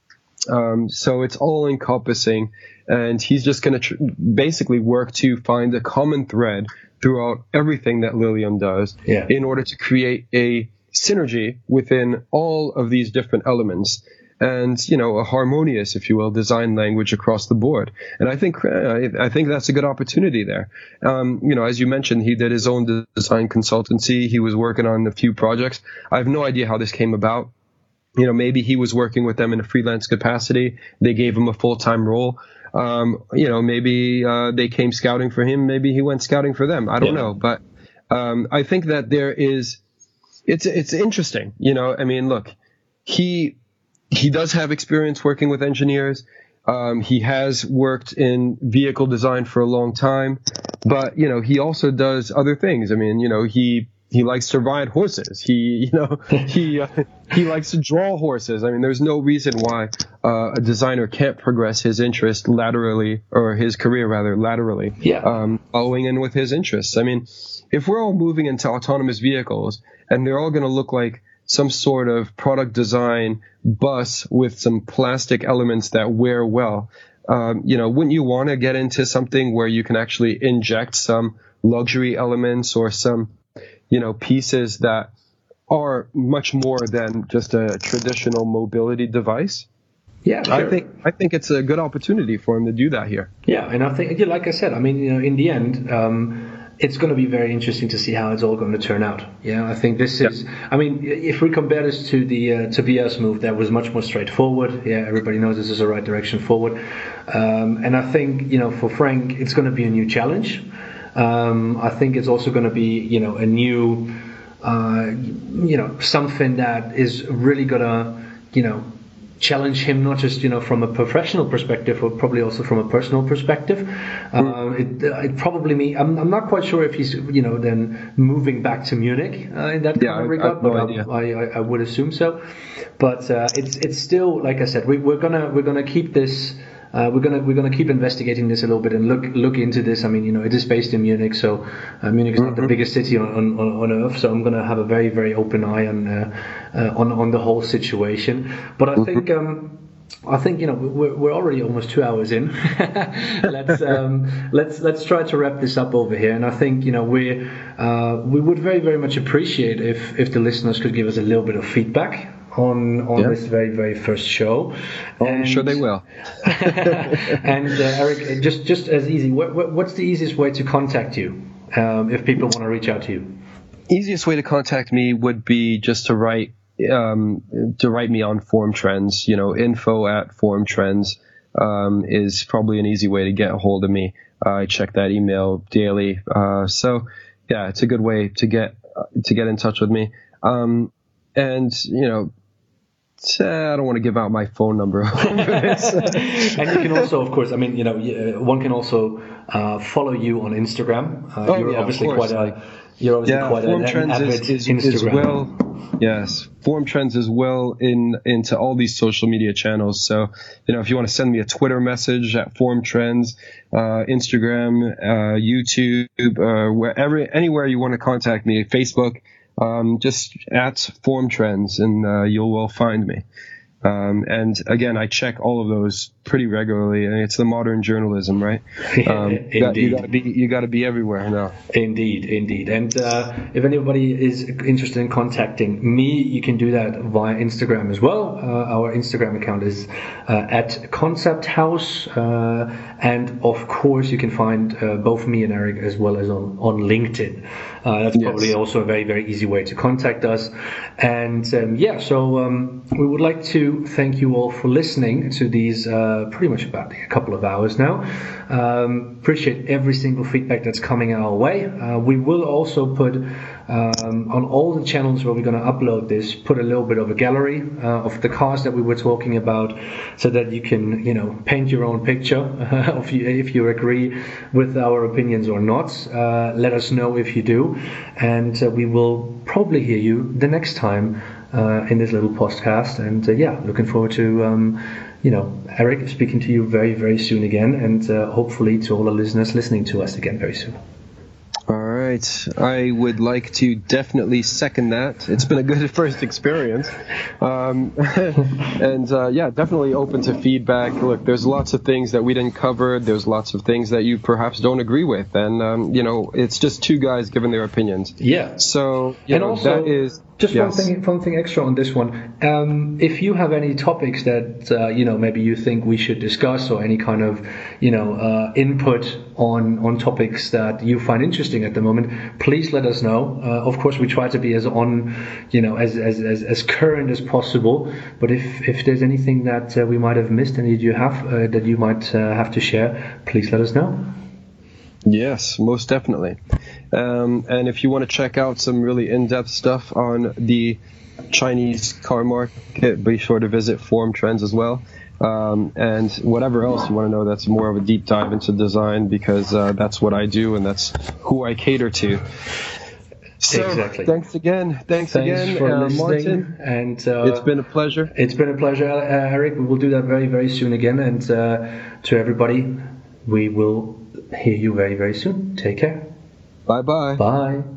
Um, so it's all encompassing, and he's just going to tr- basically work to find a common thread throughout everything that Lilium does, yeah. in order to create a synergy within all of these different elements, and, you know, a harmonious, if you will, design language across the board. And I think I, I think that's a good opportunity there. Um, you know, as you mentioned, he did his own design consultancy. He was working on a few projects. I have no idea how this came about. You know, maybe he was working with them in a freelance capacity. They gave him a full-time role. Um, you know, maybe uh, they came scouting for him. Maybe he went scouting for them. I don't yeah. know. But um, I think that there is, it's it's interesting. You know, I mean, look, he he does have experience working with engineers. Um, he has worked in vehicle design for a long time. But, you know, he also does other things. I mean, you know, he... He likes to ride horses. He, you know, he uh, he likes to draw horses. I mean, there's no reason why uh, a designer can't progress his interest laterally, or his career rather laterally, yeah. um, following in with his interests. I mean, if we're all moving into autonomous vehicles and they're all going to look like some sort of product design bus with some plastic elements that wear well, um, you know, wouldn't you want to get into something where you can actually inject some luxury elements or some, you know, pieces that are much more than just a traditional mobility device? Yeah, sure. I think I think it's a good opportunity for him to do that here. Yeah, and I think, like I said, I mean, you know, in the end, um, it's going to be very interesting to see how it's all going to turn out. Yeah, I think this is. Yep. I mean, if we compare this to the uh, Tobias move, that was much more straightforward. Yeah, everybody knows this is the right direction forward. Um, and I think, you know, for Frank, it's going to be a new challenge. Um, I think it's also going to be, you know, a new, uh, you know, something that is really going to, you know, challenge him, not just, you know, from a professional perspective, but probably also from a personal perspective. Uh, it, it probably mean I'm, I'm not quite sure if he's, you know, then moving back to Munich uh, in that kind yeah, of regard, but no I, I, I would assume so. But uh, it's it's still, like I said, we, we're gonna we're gonna keep this. Uh, we're gonna we're gonna keep investigating this a little bit and look look into this. I mean, you know, it is based in Munich, so uh, Munich is not mm-hmm. the biggest city on, on, on earth. So I'm gonna have a very very open eye on uh, uh, on on the whole situation. But I mm-hmm. think um, I think you know we're we're already almost two hours in. let's um, let's let's try to wrap this up over here. And I think you know we uh, we would very very much appreciate if if the listeners could give us a little bit of feedback on on yeah. this very very first show. Oh, and, I'm sure they will. And uh, Eric, just just as easy, what, what, what's the easiest way to contact you um, if people want to reach out to you? Easiest way to contact me would be just to write um, to write me on Form Trends. You know, info at Form Trends um, is probably an easy way to get a hold of me. Uh, I check that email daily, uh, so yeah, it's a good way to get uh, to get in touch with me. Um, and you know. I don't want to give out my phone number. And you can also, of course, I mean, you know, one can also uh, follow you on Instagram. Uh, oh, you're yeah, obviously quite a, you're obviously yeah, quite Form an, Trends an avid is, is, Instagram. is well Yes, Forum Trends is well in into all these social media channels. So, you know, if you want to send me a Twitter message at Forum Trends, uh, Instagram, uh, YouTube, uh, wherever, anywhere you want to contact me, Facebook, um, just at Forum Trends, and uh, you'll well find me. Um, and again, I check all of those pretty regularly, and it's the modern journalism, right? Um, indeed. You got to be, you got to be everywhere now. Indeed, indeed. And uh, if anybody is interested in contacting me, you can do that via Instagram as well. Uh, our Instagram account is uh, at Concept House, uh, and of course, you can find uh, both me and Eric as well as on on LinkedIn. Uh, that's probably yes. also a very, very easy way to contact us. And um, yeah, so um, we would like to thank you all for listening to these uh, pretty much about a couple of hours now. Um, appreciate every single feedback that's coming our way. Uh, we will also put um, on all the channels where we're going to upload this, put a little bit of a gallery uh, of the cars that we were talking about, so that you can, you know, paint your own picture uh, if you if you agree with our opinions or not. Uh, let us know if you do, and uh, we will probably hear you the next time uh, in this little podcast. And uh, yeah, looking forward to um, you know, Eric, speaking to you very, very soon again, and uh, hopefully to all the listeners listening to us again very soon. All right. I would like to definitely second that. It's been a good first experience. Um, and uh, yeah, definitely open to feedback. Look, there's lots of things that we didn't cover. There's lots of things that you perhaps don't agree with. And, um, you know, it's just two guys giving their opinions. Yeah. So, you and know, also, that is... Just yes. one thing, one thing extra on this one. Um, if you have any topics that uh, you know maybe you think we should discuss, or any kind of you know uh, input on on topics that you find interesting at the moment, please let us know. Uh, of course, we try to be as on, you know, as as as, as current as possible. But if if there's anything that uh, we might have missed and that you have uh, that you might uh, have to share, please let us know. Yes, most definitely. Um, and if you want to check out some really in-depth stuff on the Chinese car market, be sure to visit Forum Trends as well. Um, and whatever else you want to know that's more of a deep dive into design, because uh, that's what I do and that's who I cater to. So, exactly. Thanks again. Thanks, thanks again, for uh, listening. Martin. And uh, it's been a pleasure. It's been a pleasure, uh, Eric. We will do that very, very soon again. And uh, to everybody, we will hear you very, very soon. Take care. Bye-bye. Bye.